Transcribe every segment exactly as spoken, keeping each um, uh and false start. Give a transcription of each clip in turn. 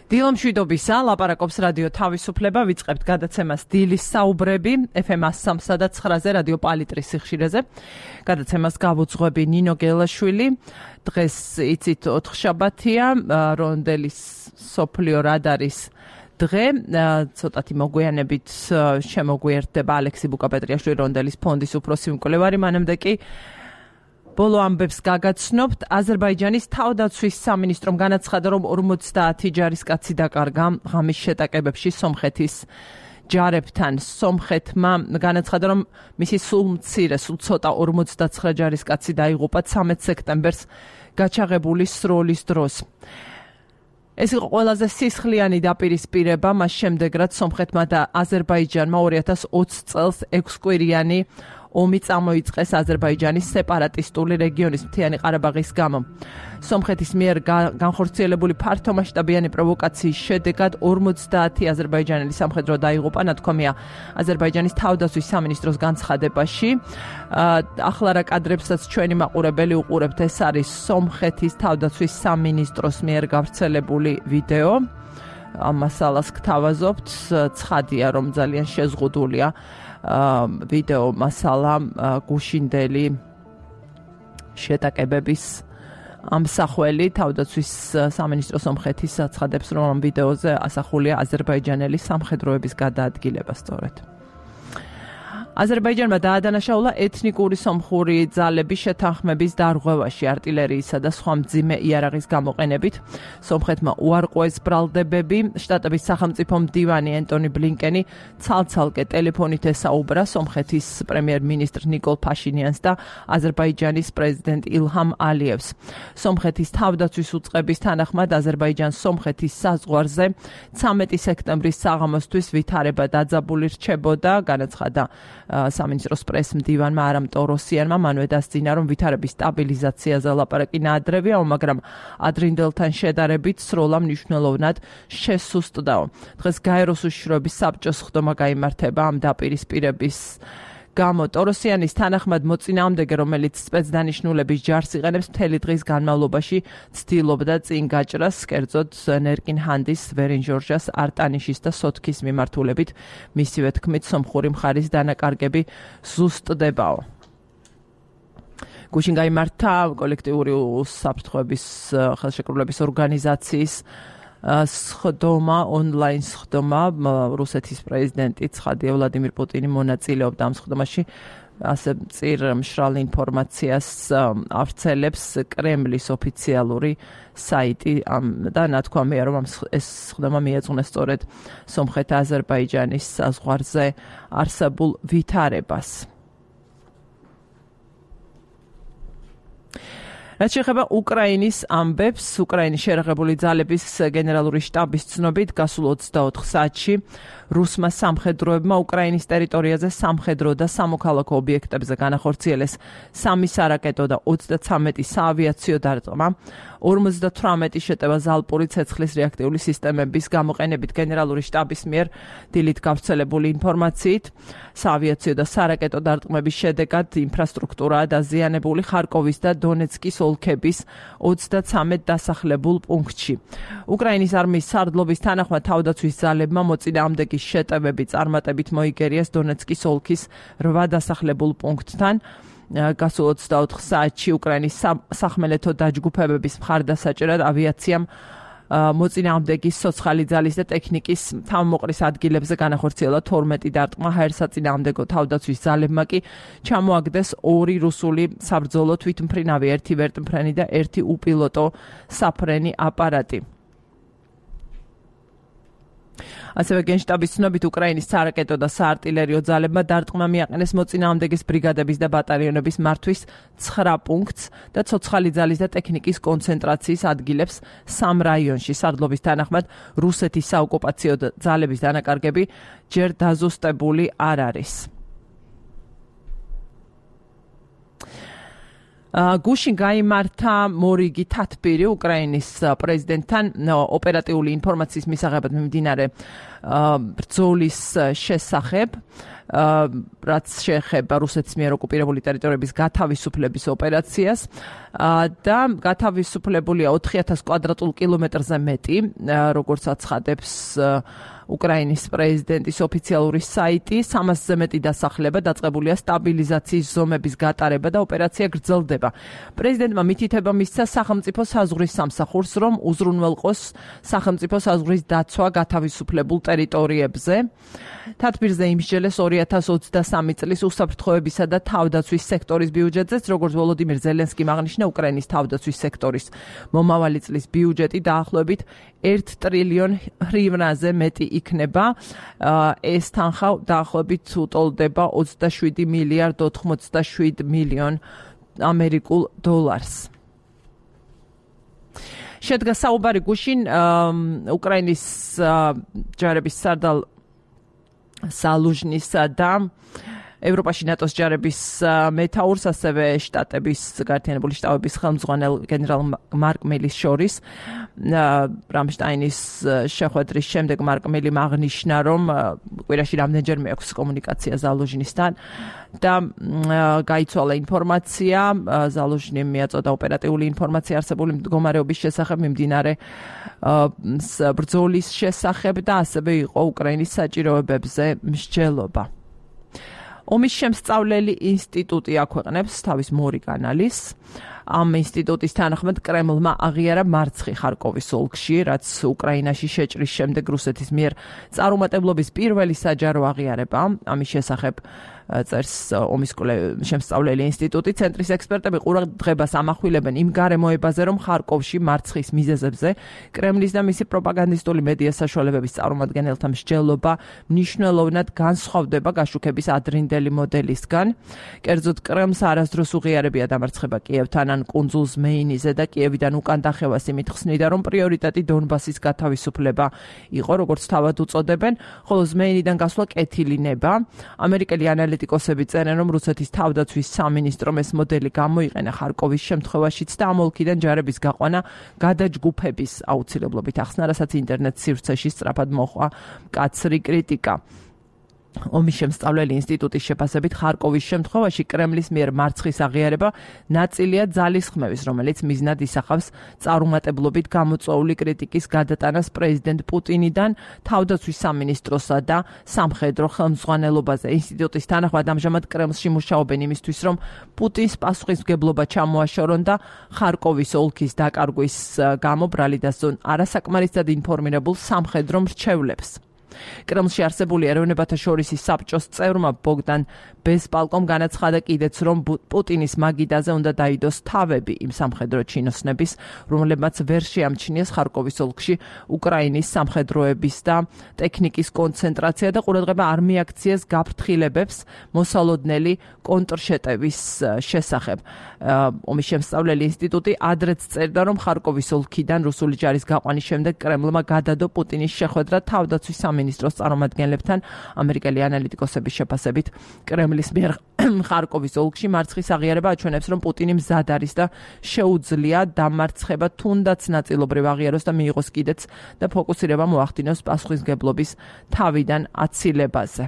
დილომშვიდობისა, ლაპარაკობს რადიო თავისუფლება, ვიწყებთ გადაცემას დილის საუბრები ეფ ემ სამსა და ცხრაზე რადიო პალიტრის სიხშირეზე. გადაცემას გავუძღვები ნინო გელაშვილი. დღეს იცით ოთხშაბათია, რონდელის სოფლიო რადარის დღე, ცოტათი მოგვიანებით შემოგვიერთდება ალექსი ბუკაპეტრიაშვილი რონდელის ფონდის უფროსი მკვლევარი, მანამდე კი ბოლო ამბებს გაგაცნობთ. აზერბაიჯანის თავდაცვის სამინისტრომ განაცხადა, რომ ორმოცდაათი ჯარისკაცი დაკარგა ღამის შეტაკებებში სომხეთის ჯარებთან. სომხეთმა განაცხადა, რომ მისი სულ მცირე, სულ ცოტა ორმოცდაცხრა ჯარისკაცი დაიღუპა ცამეტ სექტემბერს გაჩაღებული სროლის დროს. ეს იყო ყველაზე სისხლიანი დაპირისპირება მას შემდეგ, რაც სომხეთმა და აზერბაიჯანმა ორი ათას ოცი წელს ექვსკვირიანი ომი წამოიწყეს აზერბაიჯანის სეპარატისტული რეგიონის მთიანი ყარაბაღის გამო. სომხეთის მიერ განხორციელებული ფართომასშტაბიანი პროვოკაციის შედეგად ორმოცდაათი აზერბაიჯანელი სამხედრო დაიღუპა, ნათქვამია აზერბაიჯანის თავდაცვის სამინისტროს განცხადებაში. ახლა რა კადრებსაც ჩვენი მაყურებელი უყურებთ, ეს არის სომხეთის თავდაცვის სამინისტროს მიერ გავრცელებული ვიდეო. ამ მასალას გთავაზობთ, ცხადია, რომ ძალიან შეზღუდულია ვიდეო მასალა გუშინდელი შეტაკებების ამსახველი. თავდაცვის სამინისტრო სომხეთის აცხადებს, რომ ამ ვიდეოზე ასახულია აზერბაიჯანელი სამხედროების გადაადგილება სწორედ. აზერბაიჯანმა დაადანაშაულა ეთნიკური სომხური ძალების შეთანხმების დარღვევაში არტილერიისა და სხვა მძიმე იარაღის გამოყენებით. სომხეთმა უარყვეს ბრალდებები. შტატების სახელმწიფო მდივანი ენტონი ბლინკენი ცალ-ცალკე ტელეფონით ესაუბრა სომხეთის პრემიერ-მინისტრ ნიკოლ ფაშინიანს და აზერბაიჯანის პრეზიდენტ ილჰამ ალიევს. სომხეთის თავდაცვის უწყების თანახმად აზერბაიჯანს სომხეთის საზღვარზე ცამეტი სექტემბრის საღამოსთვის ვითარება დაძაბული რჩებოდა, განაცხადა სამინისტროს პრეს-მდივანმა არამ ტოროსიანმა. მანვე დასძინა, რომ ვითარების სტაბილიზაციაზე ლაპარაკი ნაადრევია, მაგრამ ადრინდელთან შედარებით სროლა მნიშვნელოვნად შესუსტდაო. დღეს გაეროს უშიშროების საბჭოს ხდომა გაიმართება ამ დაპირისპირების გამო. ტოროსიანის თანახმად მოწინააღმდეგე, რომელიც სპეცდანიშნულების ჯარს იყენებს, მთელი დღის განმავლობაში ცდილობდა წინ გაჭრას, კერძოდ ნერკინჰანდის, ვერინჟორჟას, არტანიშის და სოთქის მიმართულებით. მისივე თქმით, სომხური მხარის დანაკარგები ზუსტდებაო. გუშინ გაიმართა კოლექტიური უსაფრთხოების ხელშეკრულების ორგანიზაციის სხდომა, ონლაინ სხდომა. რუსეთის პრეზიდენტი ცხადია ვლადიმირ პუტინი მონაწილეობდა ამ სხდომაში. ასე წირ მშრალ ინფორმაციას ავრცელებს კრემლის ოფიციალური საიტი და ნათქვამია, რომ ეს სხდომა მიეძღვნა სწორედ სომხეთ-აზერბაიჯანის საზღვარზე არსებულ ვითარებას. რაც შეეხება უკრაინის ამბებს, უკრაინის შერაღებული ძალების გენერალური შტაბის ცნობით, გასულ ოცდაოთხ საათში რუსმა სამხედროებმა უკრაინის ტერიტორიაზე სამხედრო და სამოქალაქო ობიექტებზე განახორციელეს სამი სარაკეტო და ოცდაცამეტი საავიაციო დარტყმა. ორმოცდათვრამეტი შეტევა ზალპური ცეცხლის რეაქტიული სისტემების გამოყენებით. გენერალური შტაბის მიერ დილით გავრცელებული ინფორმაციით, საავიაციო და სარაკეტო დარტყმების შედეგად ინფრასტრუქტურაა დაზიანებული ხარკოვის და დონეცკის ოლქების ოცდაცამეტ დასახლებულ პუნქტში. უკრაინის არმიის სარდლობის თანახმად თავდაცვის ძალებმა მოწინააღმდეგის შეტევები წარმატებით მოიგერიეს დონეცკის ოლქის რვა დასახლებულ პუნქტთან. გასულ ოცდაოთხ საათში უკრაინის სახმელეთო დაჯგუფებების მხარდასაჭერად ავიაციამ მოწინააღმდეგის ცოცხალი ძალის და ტექნიკის თავმოყრის ადგილებზე განახორციელა თორმეტი დარტყმა. ჰაერსაწინააღმდეგო თავდაცვის ძალებმა კი ჩამოაგდეს ორი რუსული საბრძოლო თვითმფრინავი, ერთი ვერტმფრენი და ერთი უპილოტო საფრენი აპარატი. ასევე გენშტაბის ცნობით უკრაინის სარაკეტო და საარტილერიო ძალებმა დარტყმა მიაყენეს მოწინააღმდეგის ბრიგადების და ბატალიონების მართვის ცხრა პუნქტს და ცოცხალი ძალის და ტექნიკის კონცენტრაციის ადგილებს სამ რაიონში. სარდლობის თანახმად რუსეთის საოკუპაციო ძალების დანაკარგები ჯერ დაზუსტებული არ არის. გუშინ გაიმართა მორიგი თათბირი უკრაინის პრეზიდენტთან ოპერატიული ინფორმაციის მისაღებად მიმდინარე ბრძოლის შესახებ. რაც შეეხება რუსეთის მიერ ოკუპირებული ტერიტორიების გათავისუფლების ოპერაციას და გათავისუფლებულია ოთხი ათას კვადრატულ კილომეტრზე მეტი, როგორც აცხადებს უკრაინის პრეზიდენტის ოფიციალური საიტი, სამასზე მეტი დასახლება დაწყებულია სტაბილიზაციის ზომების გატარება და ოპერაცია გრძელდება. პრეზიდენტმა მითითება მისცა სახელმწიფო საზღვრის სამსახურს, რომ უზრუნველყოს სახელმწიფო საზღვრის დაცვა გათავისუფლებულ ტერიტორიებზე. თათბირზე იმსჯელეს ორი ათას ოცდასამი წლის უსაფრთხოებისა და თავდაცვის სექტორის ბიუჯეტზეც, როგორც ვოლოდიმირ ზელენსკიმ აღნიშნა, უკრაინის თავდაცვის სექტორის მომავალი წლის ბიუჯეტი დაახლოებით ერთ ტრილიონ ჰრივნაზე მეტი იქნება. ეს თანხა დაახლოებით უტოლდება ოცდაშვიდი მილიარდ ოთხმოცდაშვიდ მილიონ ამერიკულ დოლარს. შედგა საუბარი გუშინ უკრაინის ჯარების სარდალ სალუჟნისა და ევროპაში ნატოს ჯარების მეთაურს, ასევე შტატების გაერთიანებული შტაბების ხელმძღვანელ გენერალ მარკ მელის შორის. რამშტაინის შეხვედრის შემდეგ მარკ მელიმ აღნიშნა, რომ კვირაში რამდენჯერმე აქვს კომუნიკაცია ზალუჟნისთან და გაიცვალა ინფორმაცია, ზალუჟნიმ მიაწოდა ოპერატიული ინფორმაცია არსებული მდგომარეობის შესახებ, მიმდინარე ბრძოლის შესახებ და ასევე იყო უკრაინის საჭიროებებზე მსჯელობა. ომის შემსწავლელი ინსტიტუტი აქვეყნებს თავის მორი კანალის. ამ ინსტიტუტის თანახმად კრემლმა აღიარა მარცხი ხარკოვის ოლქში, რაც უკრაინაში შეჭრის შემდეგ რუსეთის მიერ წარუმატებლობის პირველი საჯარო აღიარება. ამის შესახებ წერს ომის შემსწავლელი ინსტიტუტი. ცენტრის ექსპერტები ყურადღებას ამახვილებენ იმ გარემოებაზე, რომ ხარკოვში მარცხის მიზეზებზე კრემლის და მისი პროპაგანდისტული მედია საშუალებების წარმომადგენელთა მსჯელობა მნიშვნელოვნად განსხვავდება გაშუქების ადრინდელი მოდელისგან. კერძოდ, კრემლს არასდროს უღიარებია დამარცხება კიევთან ან კუნძულ ზმეინიზე და კიევიდან უკან დახევას იმით ხსნიდა, რომ პრიორიტეტი დონბასის გათავისუფლება იყო, როგორც თავად უწოდებენ, ხოლო ზმეინიდან გასვლა კეთილი ნება. ამერიკელი ანალიტიკოსები წერენ, რომ რუსეთის თავდაცვის სამინისტრომ ეს მოდელი გამოიყენა ხარკოვის შემთხვევაშიც და ამ ოლქიდან ჯარების გაყვანა გადაჯგუფების აუცილებლობით ახსნა, რასაც ინტერნეტ სივრცეში სწრაფად მოჰყვა მკაცრი კრიტიკა. ომის შემსწავლელი ინსტიტუტის შეფასებით ხარკოვის შემთხვევაში კრემლის მიერ მარცხის აღიარება ნაწილია ძალისხმევის, რომელიც მიზნად ისახავს წარუმატებლობით გამოწვეული კრიტიკის გადატანას პრეზიდენტ პუტინიდან თავდაცვის სამინისტროსა და სამხედრო ხელმძღვანელობაზე. ინსტიტუტის თანახმად ამჟამად კრემლში მუშაობენ იმისთვის, რომ პუტინს პასუხისმგებლობა ჩამოაშორონ და ხარკოვის ოლქის დაკარგვის გამო ბრალი დასწონ არასაკმარისად ინფორმირებულ სამხედრო მრჩევლებს. კრემლში არსებული ეროვნებათა შორისი საბჭოს წევრმა ბოგდან ბესპალკომ განაცხადა კიდეც, რომ პუტინის მაგიდაზე უნდა დაიდოს თავები იმ სამხედრო ჩინოსნების, რომლებმაც ვერ შეამჩნიეს ხარკოვის ოლქში უკრაინის სამხედროების და ტექნიკის კონცენტრაცია და ყურადღება არ მიაქციეს გაფრთხილებებს მოსალოდნელი კონტრშეტევის შესახებ. ომის შემსწავლელი ინსტიტუტი ადრეც წერდა, რომ ხარკოვის ოლქიდან რუსული ჯარის გაყვანის შემდეგ კრემლმა გადადო პუტინის შეხვედრა თავდაცვის სამინისტროს წარმომადგენლებთან. ამერიკელი ანალიტიკოსების შეფასებით კრემლის მიერ ხარკოვის ოლქში მარცხის აღიარება აჩვენებს, რომ პუტინი მზად არის და შეუძლია დამარცხება თუნდაც ნაწილობრივ აღიაროს და მიიღოს კიდეც და ფოკუსირება მოახდინოს პასუხისმგებლობის თავიდან აცილებაზე.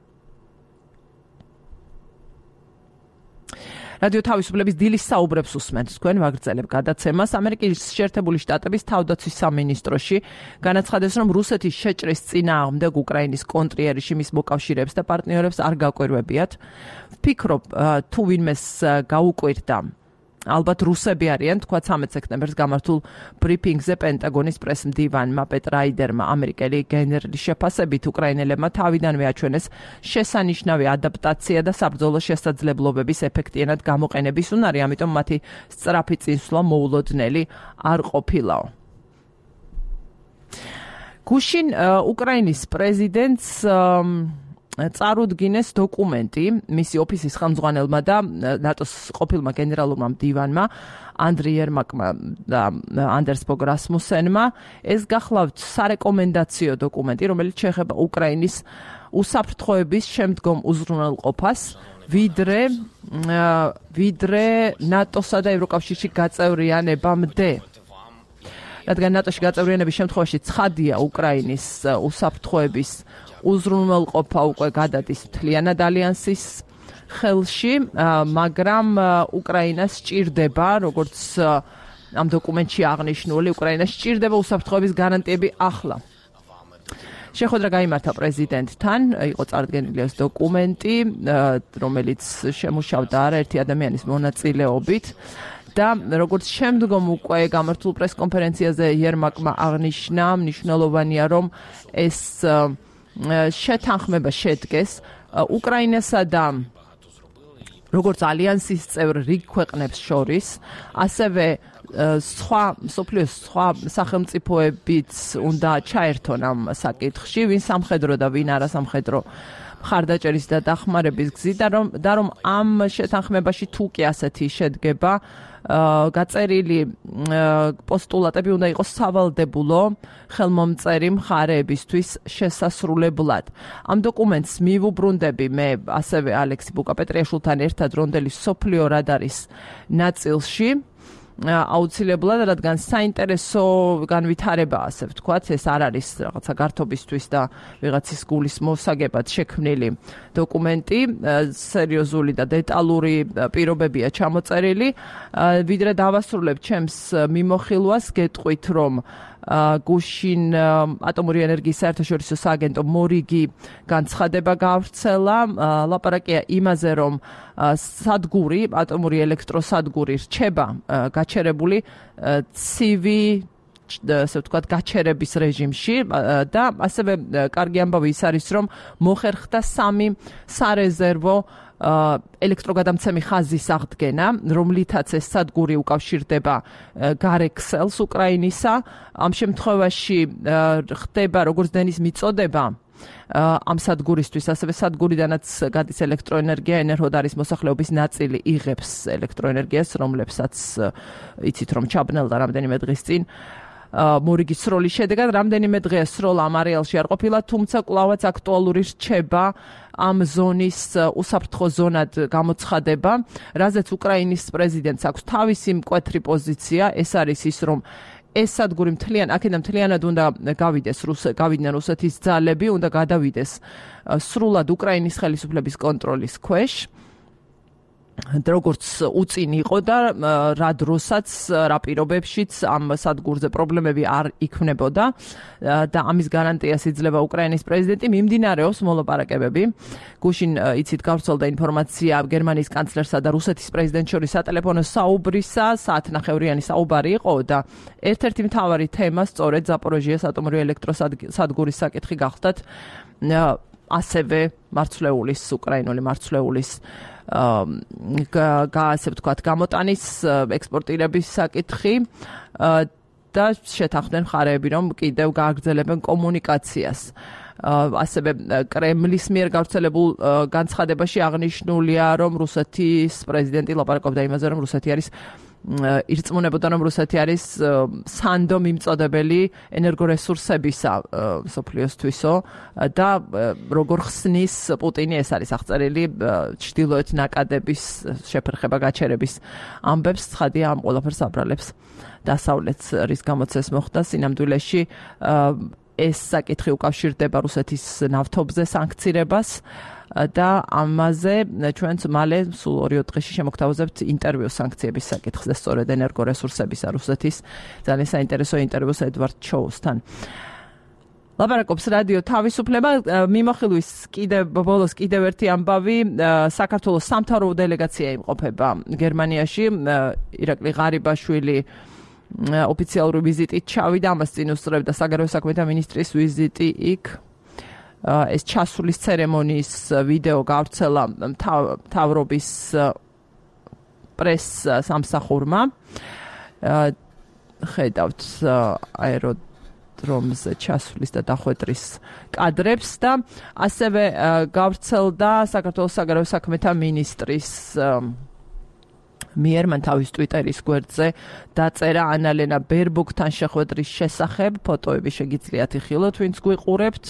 რადიო თავისუფლების დილის საუბრებს უსმენთ თქვენ ვაგრძელებ გადაცემას. ამერიკის შეერთებული შტატების თავდაცვის სამინისტროში განაცხადეს, რომ რუსეთის შეჭრის წინააღმდეგ უკრაინის კონტრიერიშიმის მოკავშირეებს და პარტნიორებს არ გაკვირვებიათ. ვფიქრობ, თუ ვინმეს გაუკვირდა, ალბათ რუსები არიან, თქვა ცამეტ სექტემბერს გამართულ ბრიფინგზე პენტაგონის პრესმდივანმა პეტ რაიდერმა. ამერიკელი გენერლის შეფასებით უკრაინელებმა თავიდანვე აჩვენეს შესანიშნავი ადაპტაცია და საბრძოლო შესაძლებლობების ეფექტიანად გამოყენების უნარი, ამიტომ მათი სწრაფი წინსვლა მოულოდნელი არ ყოფილაო. გუშინ უკრაინის პრეზიდენტს წარუდგინეს დოკუმენტი მისი ოფისის ხელმძღვანელმა და ნატოს ყოფილმა გენერალურმა მდივანმა ანდრი ერმაკმა და ანდერს ბოგ რასმუსენმა. ეს გახლავთ სარეკომენდაციო დოკუმენტი, რომელიც შეეხება უკრაინის უსაფრთხოების შემდგომ უზრუნველყოფას, ვიდრე ვიდრე ნატოსა და ევროკავშირში გაწევრიანებამდე. რადგან ნატოში გაწევრიანების შემთხვევაში ცხადია უკრაინის უსაფრთხოების უზრუნველყოფა უკვე გადადის მთლიანად ალიანსის ხელში, მაგრამ უკრაინას სჭირდება, როგორც ამ დოკუმენტში აღნიშნული, უკრაინას სჭირდება უსაფრთხოების გარანტიები ახლა. შეხვედრა გაიმართა პრეზიდენტთან, იყო წარდგენილი ეს დოკუმენტი, რომელიც შემუშავდა არაერთი ადამიანის მონაწილეობით და როგორც შემდგომ უკვე გამართულ პრესკონფერენციაზე იერმაკმა აღნიშნა, მნიშვნელოვანია რომ ეს შეთანხმება შედგეს უკრაინასა და როგორც ალიანსის წევრ რიგ ქვეყნებს შორის, ასევე სხვა სოფლიოს სხვა სახელმწიფოებიც უნდა ჩაერთონ ამ საკითხში, ვინ სამხედრო და ვინ არასამხედრო მხარდაჭერის და დახმარების გზით და რომ ამ შეთანხმებაში თუ კი ასეთი შედგება, გაწერილი პოსტულატები უნდა იყოს სავალდებულო ხელმომწერი მხარეებისთვის შესასრულებლად. ამ დოკუმენტს მივუბრუნდები მე ასევე ალექსი ბუკა-პეტრიაშვილთან ერთად რონდელი სოფლიო რადარის ნაწილში. აუცილებლად, რადგან საინტერესო განვითარება, ასე ვთქვათ, ეს არ არის რაღაცა გართობისთვის და ვიღაცის გულის მოსაგებად შექმნილი დოკუმენტი, სერიოზული და დეტალური პირობებია ჩამოწერილი. ვიდრე დავასრულებ ჩემს მიმოხილვას, გეტყვით, რომ გუშინ ატომური ენერგიის საერთაშორისო სააგენტო მორიგი განცხადება გავრცელა, ლაპარაკია იმაზე, რომ სადგური, ატომური ელექტროსადგური რჩება გაჩერებული ცივი, ასე ვთქვათ, გაჩერების რეჟიმში და ასევე კარგი ამბავი ის არის, რომ მოხერხდა სამი სარეზერვო ელექტროგადამცემი ხაზის აღდგენა, რომლითაც ეს სადგური უკავშირდება გარეკსელს უკრაინისა. ამ შემთხვევაში ხდება როგორც დენის მიწოდება ამ სადგურისთვის, ასევე სადგურიდანაც გადის ელექტროენერგია, ენერგოდარის მოსახლეობის ნაწილი იღებს ელექტროენერგიას, რომლებსაც იცით რომ ჩაბნელდა რამდენიმე დღის წინ მორიგის სროლის შედეგად. რამდენიმე დღეა სროლა ამ არეალში არ ყოფილა, თუმცა კვლავაც აქტუალური რჩება ამ ზონის უსაფრთხო ზონად გამოცხადება, რაზეც უკრაინის პრეზიდენტს აქვს თავისი მკვეთრი პოზიცია. ეს არის ის, რომ ეს სადგური მთლიან, აქედან მთლიანად უნდა გავიდეს გავიდნენ რუსეთის ძალები, უნდა გადავიდეს სრულად უკრაინის ხელისუფლების კონტროლის ქვეშ. როგორც უწინ იყო და რა დროსაც, რა პირობებშიც ამ სადგურზე პრობლემები არ იქმნებოდა და ამის გარანტიას იძლევა უკრაინის პრეზიდენტი, მიმდინარეობს მოლაპარაკებები. გუშინ იცით გავრცელდა ინფორმაცია გერმანიის კანცლერსა და რუსეთის პრეზიდენტს შორის სატელეფონო საუბრისა, საათნახევრიანი საუბარი იყო და ერთ-ერთი მთავარი თემა სწორედ ზაპოროჟიეს ატომური ელექტროსადგურის საკითხი გახდათ, ასევე მარცვლეულის, უკრაინული მარცვლეულის ასე ვთქვათ, გამოტანის ექსპორტირების საკითხი და შეთანხმდნენ მხარეები, რომ კიდევ გააგრძელებენ კომუნიკაციას. ასევე კრემლის მიერ გავრცელებულ განცხადებაში აღნიშნულია, რომ რუსეთის პრეზიდენტი ლაპარაკობდა იმაზე, რომ რუსეთი არის ირწმუნებოდა, რომ რუსეთი არის სანდო მიმწოდებელი ენერგორესურსებისა სოფლიოსთვისო და როგორ ხსნის პუტინი, ეს არის აღწერილი ჩრდილოეთ ნაკადების შეფერხება გაჩერების ამბებს, ცხადია ამ ყველაფერს აბრალებს დასავლეთს, რის გამოც ეს მოხდა სინამდვილეში. ეს საკითხი უკავშირდება რუსეთის ნავთობზე სანქცირებას და ამაზე ჩვენც მალე სულ ორი დღეში შემოგთავაზებთ ინტერვიუ სანქციების საკითხზე, სწორედ ენერგორესურსებისა რუსეთის ძალიან საინტერესო ინტერვიუს ედვარდ ჩოუსთან. ლაპარაკობს რადიო თავისუფლება. მიმოხილვის კიდევ ბოლოს კიდევ ერთი ამბავი, საქართველოს სამთავრობო დელეგაცია იმყოფება გერმანიაში, ირაკლი ღარიბაშვილი ოფიციალური ვიზიტით ჩავიდა, ამას წინ უსწრებდა საგარეო საქმეთა მინისტრის ვიზიტი იქ. ეს ჩასვლის ცერემონიის ვიდეო გავრცელა მთავრობის პრეს სამსახურმა. ხედავთ აეროდრომზე ჩასვლის და დახვედრის კადრებს და ასევე გავრცელდა საქართველოს საგარეო საქმეთა მინისტრის მიერ მან თავის ტვიტერის გვერდზე დაწერა ანალენა ბერბოკთან შეხვედრის შესახებ, ფოტოები შეგიძლიათ იხილოთ, ვინც გვიყურებთ.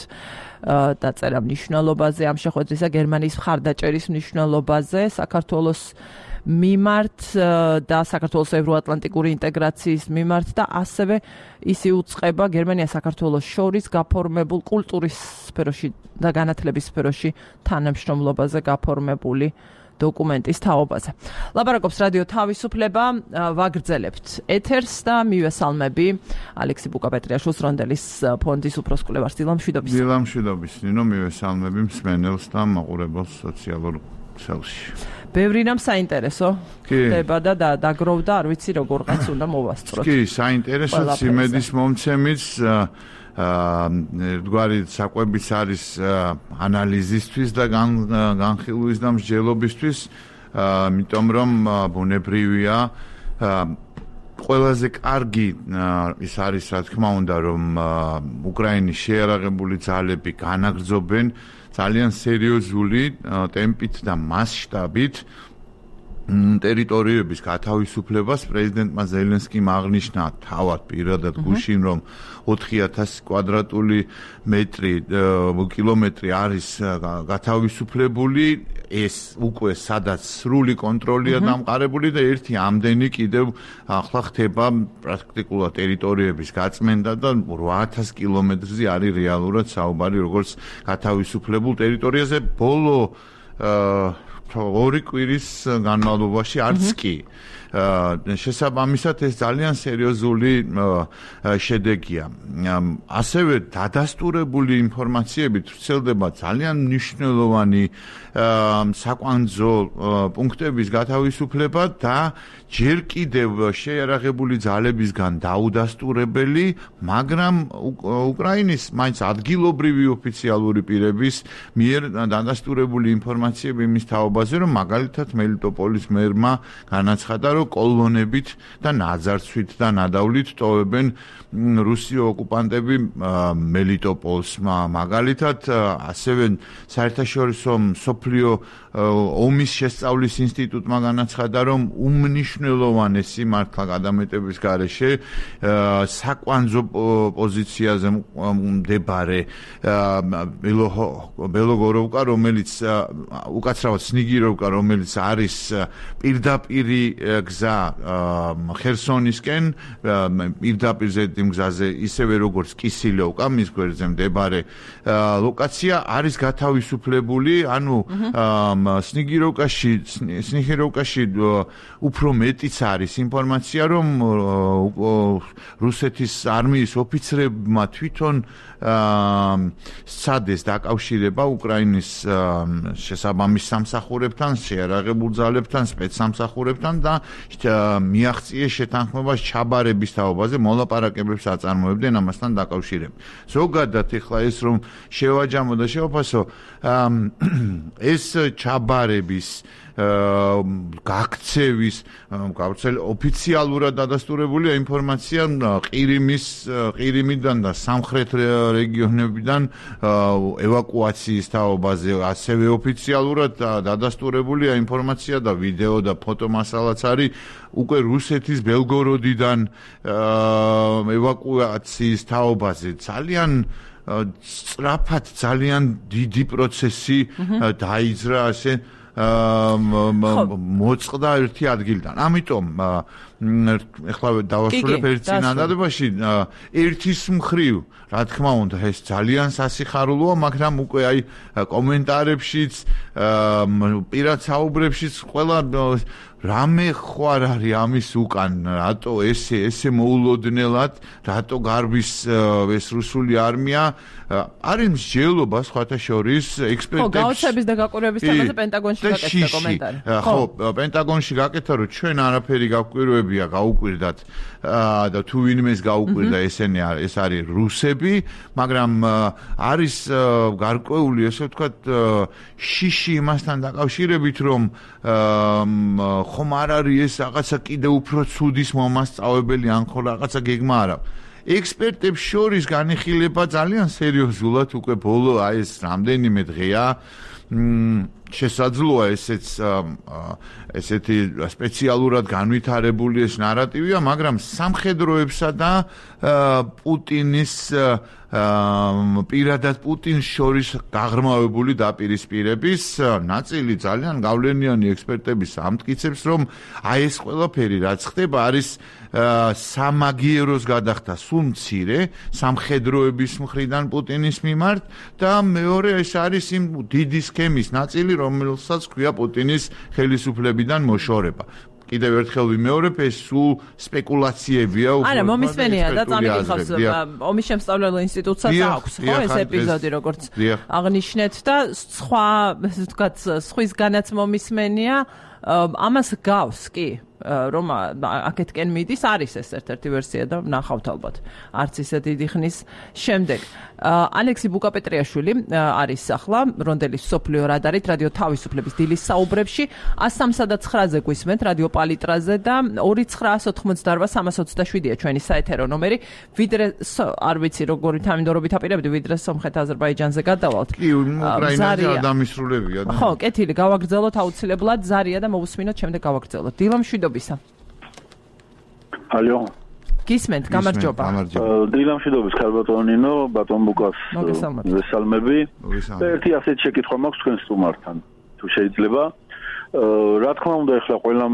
დაწერა მნიშვნელობაზე ამ შეხვედრისა, გერმანიის მხარდაჭერის მნიშვნელობაზე, საქართველოს მიმართ და საქართველოს ევროატლანტიკური ინტეგრაციის მიმართ და ასევე ის იუწყება გერმანია-საქართველოს შორის გაფორმებულ კულტურის სფეროში და განათლების სფეროში თანამშრომლობაზე გაფორმებული დოკუმენტის თაობაზე. ლაპარაკობს რადიო თავისუფლება, ვაგრძელებთ ეთერს და მივესალმები ალექსი ბუკაპეტრიაშვილს რონდელის ფონდის უფროს კვლევარს დილამ მშვიდობის. დილამ მშვიდობის, ნინო მივესალმები მსმენელს და მაყურებელს სოციალურ ქსელში. ბევრი რამ საინტერესო ხდება და დაგროვდა, არ ვიცი როგორღაც უნდა მოვასწროთ. კი, საინტერესო იმედის მომცემიც ერთგვარი საკვებიც არის ანალიზისთვის და განხილვის და მსჯელობისთვის, იმიტომ რომ ბუნებრივია ყველაზე კარგი ის არის, რა თქმა უნდა, რომ უკრაინის შეიარაღებული ძალები განაგრძობენ ძალიან სერიოზული ტემპით და მასშტაბით ტერიტორიების გათავისუფლებას. პრეზიდენტმა ზელენსკიმ აღნიშნა თავად პირადად გუშინ, რომ ოთხი ათასი კვადრატული მეტრი კილომეტრი არის გათავისუფლებული. ეს უკვე სადაც სრული კონტროლია დამყარებული და ერთი ამდენი კიდევ ახლა ხდება პრაქტიკულად ტერიტორიების გაწმენდა და ორი ათასი კილომეტრზე არის რეალურად საუბარი როგორც გათავისუფლებულ ტერიტორიაზე. ბოლო ორი კვირის განმავლობაში არც კი. შესაბამისად ეს ძალიან სერიოზული შედეგია. ასევე დადასტურებული ინფორმაციებით ვრცელდება ძალიან მნიშვნელოვანი საკვანძო პუნქტების გათავისუფლება და ჯერ კიდევ შეიარაღებული ძალებისგან დაუდასტურებელი, მაგრამ უკრაინის მაინც ადგილობრივი ოფიციალური პირების მიერ დადასტურებული ინფორმაციები იმის თაობაზე, რომ მაგალითად მელიტოპოლის მერმა განაცხადა, რომ კოლონებით და ნაძარცვით და ნადავლით ტოვებენ რუსი ოკუპანტები მელიტოპოლს. მაგალითად ასევე საერთაშორისო მსოფლიო ომის შესწავლის ინსტიტუტმა განაცხადა, რომ უმნიშვნელოვანესი მართლა გადამეტების გარეშე საკვანძო პოზიციაზე მდებარე ბელოგოროვკა, რომელიც უკაცრავად სნიგიროვკა, რომელიც არის პირდაპირი გზა ხერსონისკენ, პირდაპირ ზედი მგზაზე, ისევე როგორც კისილოვკა, მის გვერდზე მდებარე ლოკაცია არის გათავისუფლებული. ანუ სნიგიროვკაში სნიგიროვკაში უფრო მეტიც არის ინფორმაცია, რომ რუსეთის არმიის ოფიცრებმა თვითონ სცადეს დაკავშირება უკრაინის შესაბამის სამსახურებთან, შეიარაღებულ ძალებთან, სპეცსამსახურებთან და მიაღწიეს შეთანხმებას ჩაბარების თაობაზე, მოლაპარაკებებს აწარმოებდნენ ამასთან დაკავშირებით. ზოგადად ეხლა ეს რომ შევაჯამო და შევაფასო, ეს ჩაბარების გაქცევის გავრცელი ოფიციალურად დადასტურებულია ინფორმაცია ყირიმის ყირიმიდან და სამხრეთ რეგიონებიდან ევაკუაციის თაობაზე, ასევე ოფიციალურად დადასტურებულია ინფორმაცია და ვიდეო და ფოტომასალაც არის უკვე რუსეთის ბელგოროდიდან ევაკუაციის თაობაზე. ძალიან სწრაფად ძალიან დიდი პროცესი დაიძრა ასე მოწყდა ერთი ადგილიდან. ამიტომ ეხლა დავასრულებ ერთ წინადადებაში, ერთის მხრივ, რა თქმა უნდა, ეს ძალიან სასიხარულოა, მაგრამ უკვე აი კომენტარებშიც, პირად საუბრებშიც ყველა რამე ხوار არის ამის უკან, რატო ესე ესე მოულოდნელად, რატო გარბის ეს რუსული არმია, არის მსჯელობა სხვათა შორის ექსპერტებს. ხო, გაოცების და გაკვირვების თემაზე პენტაგონში გაკეთდა კომენტარი. ხო, პენტაგონში გაკეთდა, რომ ჩვენ არაფერი გაკვირვებია, გაუკვირდათ და თუ ვინმეს გაუკვირდა, ესენი ეს არის რუსები, მაგრამ არის გარკვეული, ესე ვთქვათ, შიში იმასთან დაკავშირებით, რომ ხომ არ არის ეს რაღაცა კიდე უფრო ცუდის მომასწავებელი ან ხო რაღაცა გეგმა არა. ექსპერტებს შორის განიხილება ძალიან სერიოზულად უკვე ბოლო აი ეს რამდენიმე დღეა. შესაძლოა ესეც ესეთი სპეციალურად განვითარებული ეს ნარატივია, მაგრამ სამხედროებსა და პუტინის პირადად პუტინს შორის გაღრმავებული დაპირისპირების ნაწილი ძალიან გავლენიანი ექსპერტების ამტკიცებს, რომ აი ეს ყველაფერი რაც ხდება არის სამაგიეროს გადახდა სულ მცირე სამხედროების მხრიდან პუტინის მიმართ და მეორე ეს არის იმ დიდი სქემის ნაწილი, რომელსაც ქვია პუტინის ხელისუფლებიდან მოშორება. კიდევ ერთხელ ვიმეორებ, ეს სულ სპეკულაციებია უფრო. არა, მომისმენია და წამიკითხავს ომის შემსწავლელ ინსტიტუტსაც აქვს, ხო, ეს ეპიზოდი როგორც აღნიშნეთ და სხვა, ასე ვთქვათ, სხვის განაც მომისმენია, ამას გავს კი. რომ აქეთკენ მიდის, არის ეს ერთ-ერთი ვერსია და ნახავთ ალბათ. არც ისე დიდი ხნის შემდეგ. ალექსი ბუკაპეტრიაშვილი არის ახლა რონდელის სოფლიო რადარით რადიო თავისუფლების დილის საუბრებში one thirty-nine ზე გვისმენთ რადიო პალიტრაზე და two nine ოთხმოცდაosem სამას ოცდაშვიდია ჩვენი საეთერო ნომერი. ვიდრე არ ვიცი როგორი თანმიმდევრობით აპირებდი, ვიდრე სომხეთ აზერბაიჯანზე გადავალთ. კი, უკრაინაზე ადამიანსრულებია. ხო, კეთილი, გავაგრძელოთ აუცილებლად ზარია და მოვუსმინოთ, შემდეგ გავაგრძელოთ. დილა მშვიდობისა. ალო. გისმენთ, გამარჯობა. დილა მშვიდობის ქალბატონინო, ბატონ ბუკას ვესალმები. და ერთი ასეთი შეკითხვა მაქვს თქვენ სტუმართან, თუ შეიძლება. რა თქმა უნდა, ახლა ყველამ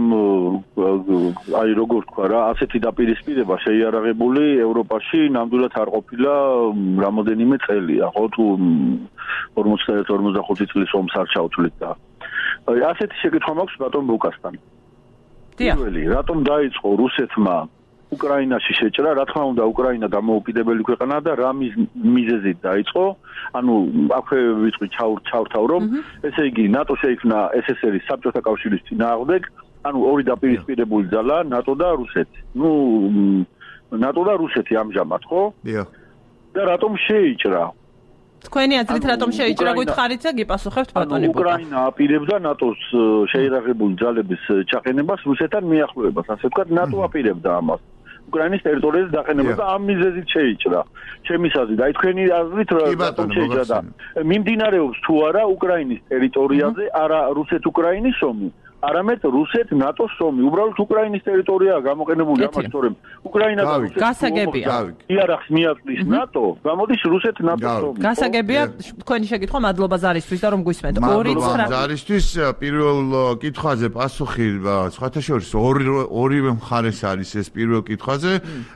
აი როგორ თქვა რა, ასეთი დაპირისპირება შეიარაღებული ევროპაში ნამდვილად არ ყოფილა რამოდენიმე წელია, ხო, თუ ორმოცდაერთი ორმოცდახუთი წლის ომს არ ჩავთვლით და ასეთი შეკითხვა მაქვს ბატონ ბუკასთან. პირველი, რატომ დაიწყო რუსეთმა უკრაინაში შეჭრა? რა თქმა უნდა, უკრაინა დამოუკიდებელი ქვეყანაა და რა მიზეზით დაიწყო? ანუ აქვე ვიწყი ჩავთავრობ, ესე იგი ნატო შეიქმნა ეს ეს эр-ის საბჭოთა კავშირის წინააღმდეგ, ანუ ორი დაპირისპირებული ძალა ნატო და რუსეთი. ნუ ნატო და რუსეთი ამჟამად, ხო? დიახ. და რატომ შეიჭრა? თქვენი აზრით რატომ შეიჭრა გითხარით და გიპასუხებთ ბატონი ბუკა. უკრაინა აპირებდა ნატოს შეიარაღებული ძალების ჩაყენებას რუსეთთან მიახლოებას, ასე ვთქვათ, ნატო აპირებდა ამას. უკრაინის ტერიტორიაზე დაყენებას და ამ მიზეზით შეიჭრა. ჩემის აზრით, აი თქვენი აზრით რატომ შეიჭრა და მიმდინარეობს თუ არა უკრაინის ტერიტორიაზე არა რუსეთ-უკრაინის ომი, არამედ რუსეთ-ნატოს ომი. უბრალოდ უკრაინის ტერიტორიაა გამოყენებული ამას, თორემ უკრაინა და რუსეთი გასაგებია. იარაღს მიაწვის ნატო, გამოდის რუსეთ-ნატოს ომი. გასაგებია, თქვენი შეკითხვა მადლობა ზარისთვის და რომ გვისმენთ. ორი ცხრა ზარისთვის პირველ კითხვაზე პასუხი სხვათა შორის ორივე მხარეს არის ეს პირველ კითხვაზე.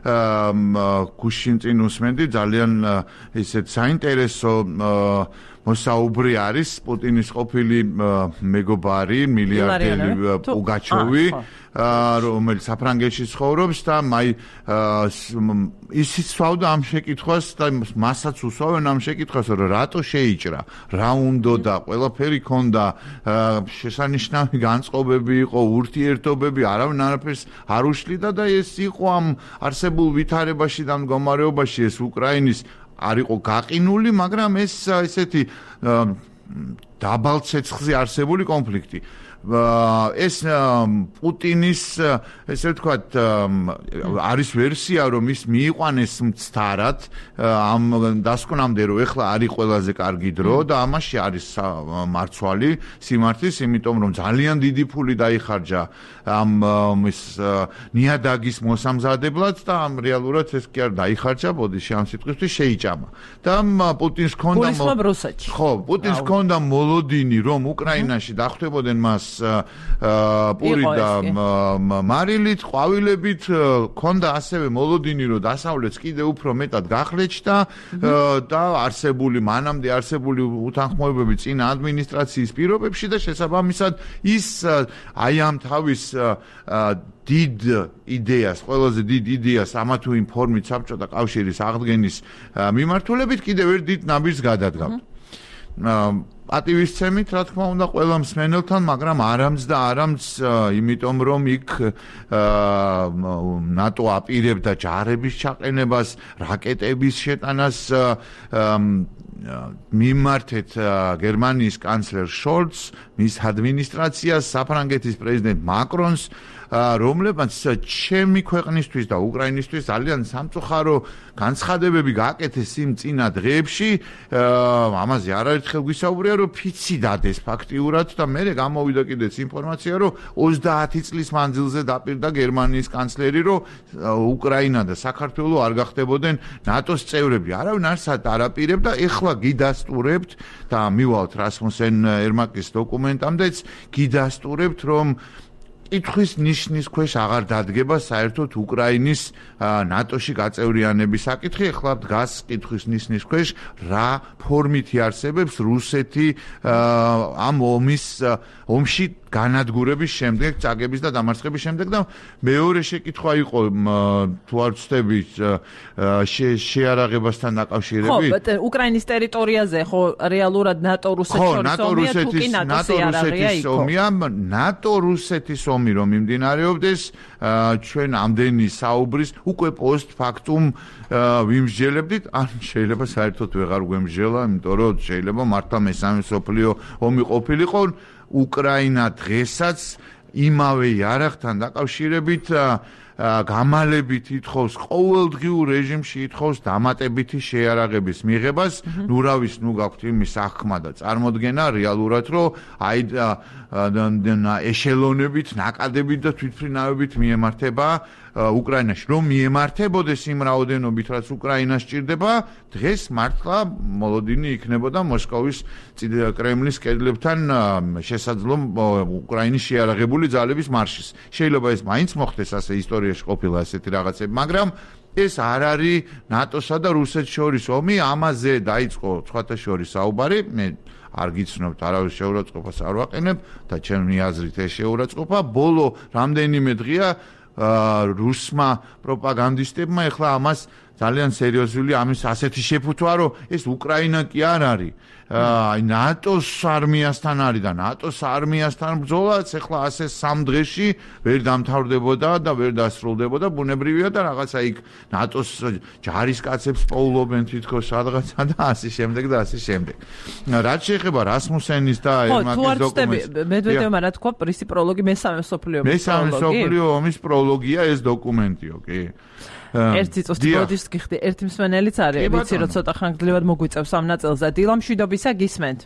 გუშინ წინ უსმენდი ძალიან ისეთ საინტერესო მოსაუბრი არის პუტინის ყოფილი მეგობარი მილიარდერი პუგაჩოვი, რომელიც საფრანგეთში ცხოვრობს და აი ისიც სვავდა ამ შეკითხვას და მასაც უსვავენ ამ შეკითხვას, რომ რატო შეიჭრა, რა უნდა და ყველაფერი ქონდა, შესანიშნავი განწყობები იყო, ურთიერთობები, არავინ არაფერს არ უშლიდა და ეს იყო ამ არსებულ ვითარებაში და მდგომარეობაში ეს უკრაინის არ იყო გაყინული, მაგრამ ეს ესეთი დაბალ ცეცხლზე არსებული კონფლიქტი. ეს პუტინის ესე ვთქვათ არის ვერსია, რომ ის მიიყვანეს მცდარად ამ დასკვნამდე, რომ ეხლა არის ყველაზე კარგი დრო და ამაში არის მარცვალი სიმართლის, იმიტომ რომ ძალიან დიდი ფული დაიხარჯა ამ ის ნიადაგის მოსამზადებლად და ამ რეალურად ეს კი არ დაიხარჯა, ბოდიში ამ სიტყვისთვის შეიჭამა. და პუტინს ჰქონდა ხო, პუტინს ჰქონდა მოლოდინი, რომ უკრაინაში დახვდებოდნენ მას პური და მარილით, ყვავილებით, ჰქონდა ასევე მოლოდინი, რომ დასავლეთს კიდე უფრო მეტად გახლეჩდა და არსებული მანამდე არსებული უთანხმოებები წინა ადმინისტრაციის პირობებში და შესაბამისად ის აი ამ თავის დიდ იდეას, ყველაზე დიდ იდეას ამა თუ იმ ფორმით საბჭოთა კავშირის აღდგენის მიმართულებით კიდევ ერთ დიდ ნაბიჯს გადადგამთ. პატივისცემით, რა თქმა უნდა, ყველა მსმენელთან, მაგრამ არამც და არამც, იმიტომ რომ იქ ნატო აპირებდა ჯარების ჩაყენებას, რაკეტების შეტანას, მიმართეთ გერმანიის კანცლერ შოლც მის ადმინისტრაციას, საფრანგეთის პრეზიდენტ მაკრონს, რომლებმაც ჩემი ქვეყნისთვის და უკრაინისთვის ძალიან სამწუხარო განცხადებები გააკეთეს იმ წინა დღეებში, ამაზე არაერთხელ გვისაუბრია, რომ ფიცი დადეს ფაქტიურად და მე გამოვიდა კიდეც ინფორმაცია, რომ ოცდაათი წლის მანძილზე დაპირდა გერმანიის კანცლერი, რომ უკრაინა და საქართველო არ გახდებოდნენ ნატოს წევრები. არავინ არსად არ აპირებდა, ეხლა გიდასტურებთ და მივალთ რასმუსენ ერმაკის დოკუმენტამდეც გიდასტურებთ, რომ კითხვის ნიშნის ქვეშ აღარ დადგება საერთოდ უკრაინის ნატოში გაწევრიანების საკითხი. ეხლა დგას კითხვის ნიშნის ქვეშ, რა ფორმით იარსებებს რუსეთი ამ ომის ომში განადგურების შემდეგ, წაგების და დამარცხების შემდეგ და მეორე შეკითხვა იყო თუ არ ვცდებით შეარაღებასთან დაკავშირებით. ხო, უკრაინის ტერიტორიაზე ხო რეალურად ნატო-რუსეთის შორის ომია თუ კი ნატოს იარაღია იქ? ნატო-რუსეთის ომი რომ მიმდინარეობდეს, ჩვენ ამდენი საუბრის უკვე პოსტ-ფაქტუმ ვიმსჯელებდით, ან შეიძლება საერთოდ ვეღარ გვემსჯელა, იმიტომ რომ შეიძლება მართლა მესამე მსოფლიო ომი ყოფილიყო. უკრაინა დღესაც იმავე იარაღთან დაკავშირებით გამალებით ითხოვს, ყოველდღიურ რეჟიმში ითხოვს დამატებითი შეიარაღების მიღებას. ნუ რავის, ნუ გაქვთ იმის აღქმა და წარმოდგენა რეალურად, რომ აი ეშელონებით, ნაკადებით და თვითმფრინავებით მიემართება უკრაინაში. რომ მიემართებოდეს იმ რაოდენობით, რაც უკრაინას სჭირდება, დღეს მართლა მოლოდინი იქნებოდა მოსკოვის კრემლის კედლებთან შესაძლო უკრაინის შეიარაღებული ძალების მარშის. შეიძლება ეს მაინც მოხდეს, ასე ისტორიაში ყოფილა ესეთი რაღაცები, მაგრამ ეს არ არის ნატოსა და რუსეთს შორის ომი, ამაზე დაიწყო სხვათა შორის საუბარი. მე არ გიცნობთ, არავის შეურაცხყოფას არ ვაყენებ და ჩემი აზრით ეს შეურაცხყოფა ბოლო რამდენიმე დღეა რუსმა პროპაგანდისტებმა ეხლა ამას ძალიან სერიოზული ამის ასეთი შეფუთვა, რომ ეს უკრაინა კი არ არის აი ნატოს არმიასთან არის და ნატოს არმიასთან ბრძოლაც ეხლა ასე სამ დღეში ვერ დამთავრდებოდა და ვერ დასრულდებოდა. ბუნებრივია და რაღაცა იქ ნატოს ჯარისკაცებს პოულობენ თითქოს სადღაცა და ასე შემდეგ და ასე შემდეგ. რაც შეეხება რასმუსენის და ერმაკის დოკუმენტს, მედვედევმა რა თქვა, პრისი პროლოგი მესამე მსოფლიო ომის პროლოგი. მესამე მსოფლიო ომის პროლოგია ეს დოკუმენტიო, კი. ერთი წუთი ბოდიშს გიხდი, ერთი მსმენელიც არის, ვიცი რომ ცოტა ხანგრძლივად მოგვიწევს ამ ნაწილზე. დილა მშვიდობისა, გისმენთ.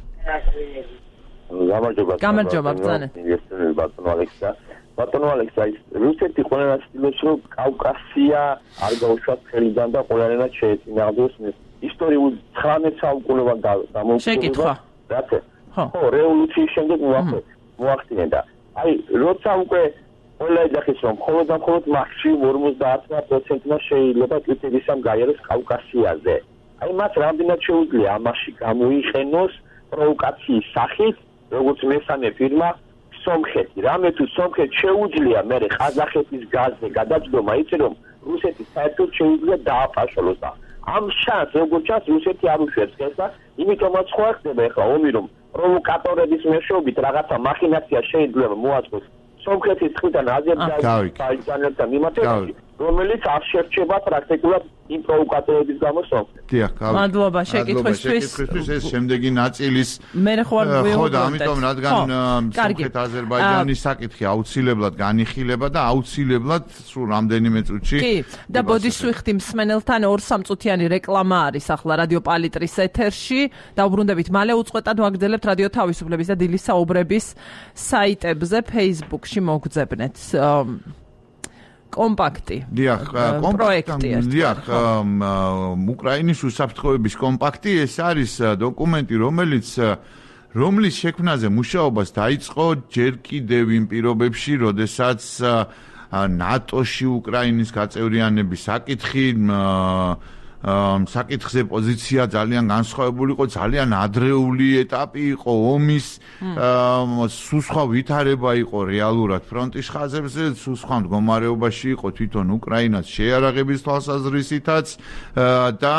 გამარჯობა. გამარჯობა, ბრძანე. ბატონო ალექსა. ბატონო ალექსა, რუსეთი ყველა ცდილობს, რომ კავკასია არ გაუშვათ ხელიდან და ყველანაირად შეეწინააღმდეგოს ისტორიულ ცხრამეტ საუკუნოვან დამოუკიდებელ. შეკითხვა. რაც ხო, რევოლუციის შემდეგ მოახდინა და აი როცა უკვე ყველა ეძახის რომ მხოლოდ და მხოლოდ მაქსიმუმ ორმოცდაათი პროცენტმა შეიძლება კრიტერიისამ გაიაროს კავკასიაზე. აი მას რამდენად შეუძლია ამაში გამოიყენოს პროვოკაციის სახით, როგორც მესამე ფირმა სომხეთი. რამე თუ სომხეთს შეუძლია მე ყაზახეთის გაზზე გადაჯდომა, იცი რომ რუსეთი საერთოდ შეუძლია დააფაშოლოს და ამ შანსს როგორც ჩანს რუსეთი არ უშვებს ხელს და იმიტომაც ხო ხდება ახლა ომი რომ პროვოკატორების მეშვეობით რაღაცა მახინაცია შეიძლება მოაწყოს სომხეთის ტყიდან აზერბაიჯანთან მიმართებაში, რომელიც არ შერჩება პრაქტიკულად იმ პროვოკატორების გამო სომხეთს. დიახ, მადლობა შეკითხვისთვის. ეს შემდეგი ნაწილის მე ხო არ ხო და ამიტომ რადგან სომხეთ-აზერბაიჯანის საკითხი აუცილებლად განიხილება და აუცილებლად სულ რამდენიმე წუთში. კი, და ბოდიშს ვიხდი მსმენელთან ორ სამწუთიანი რეკლამა არის ახლა რადიო პალიტრის ეთერში. დაუბრუნდებით მალე უწყვეტად ვაგრძელებთ რადიო თავისუფლების და დილის საუბრების საიტებზე, Facebook-ში მოგძებნეთ. კომპაქტი. დიახ, კომპაქტი. დიახ, უკრაინის უსაფრთხოების კომპაქტი, ეს არის დოკუმენტი, რომელიც რომლის შექმნაზე მუშაობას დაიწყო ჯერ კიდევ იმ პირობებში, როდესაც ნატოში უკრაინის გაწევრიანების საკითხი საკითხზე პოზიცია ძალიან განსხვავებული იყო, ძალიან ადრეული ეტაპი იყო ომის, სულ სხვა ვითარება იყო რეალურად ფრონტის ხაზებზე, სულ სხვა მდგომარეობაში იყო თვითონ უკრაინას შეიარაღების თვალსაზრისითაც და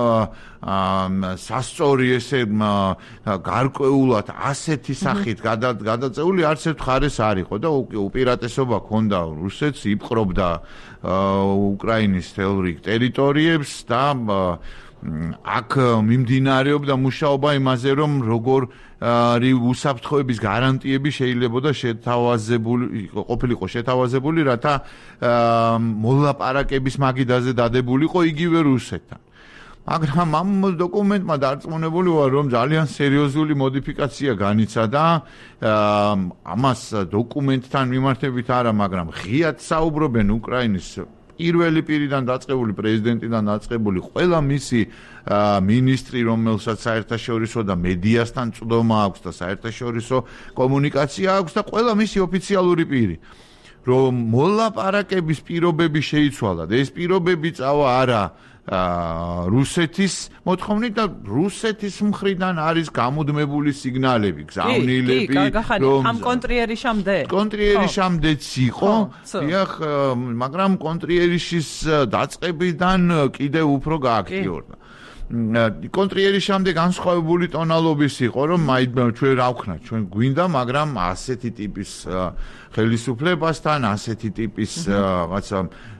სასწორი ესე გარკვეულად ასეთი სახით გადაწეული არც ერთ მხარეს არ იყო და უპირატესობა ჰქონდა რუსეთს, იპყრობდა უკრაინის თელ რიგ ტერიტორიებს და აქ მიმდინარეობდა მუშაობა იმაზე, რომ როგორ უსაფრთხოების გარანტიები შეიძლებოდა შეთავაზებული ყოფილიყო შეთავაზებული, რათა მოლაპარაკების მაგიდაზე დადებულიყო იგივე რუსეთთან. მაგრამ ამ დოკუმენტმა დარწმუნებული ვარ, რომ ძალიან სერიოზული მოდიფიკაცია განიცადა ამას დოკუმენტთან მიმართებით არა, მაგრამ ღიად საუბრობენ უკრაინის პირველი პირიდან დაწყებული, პრეზიდენტიდან დაწყებული ყველა მისი მინისტრი, რომელსაც საერთაშორისო და მედიასთან წვდომა აქვს და საერთაშორისო კომუნიკაცია აქვს და ყველა მისი ოფიციალური პირი, რომ მოლაპარაკების პირობები შეიცვალა და ეს პირობები წავა არა რუსეთის მოთხოვნით და რუსეთის მხრიდან არის გამუდმებული სიგნალები, გზავნილები, რომ ამ კონტრიერიშამდე კონტრიერიშამდეც იყო, დიახ, მაგრამ კონტრიერიშის დაწყებიდან კიდევ უფრო გააქტიურდა. კონტრიერიშამდე განსხვავებული ტონალობის იყო, რომ ჩვენ რა ვქნათ, ჩვენ გვინდა, მაგრამ ასეთი ტიპის ხელისუფლებასთან, ასეთი ტიპის რაღაცა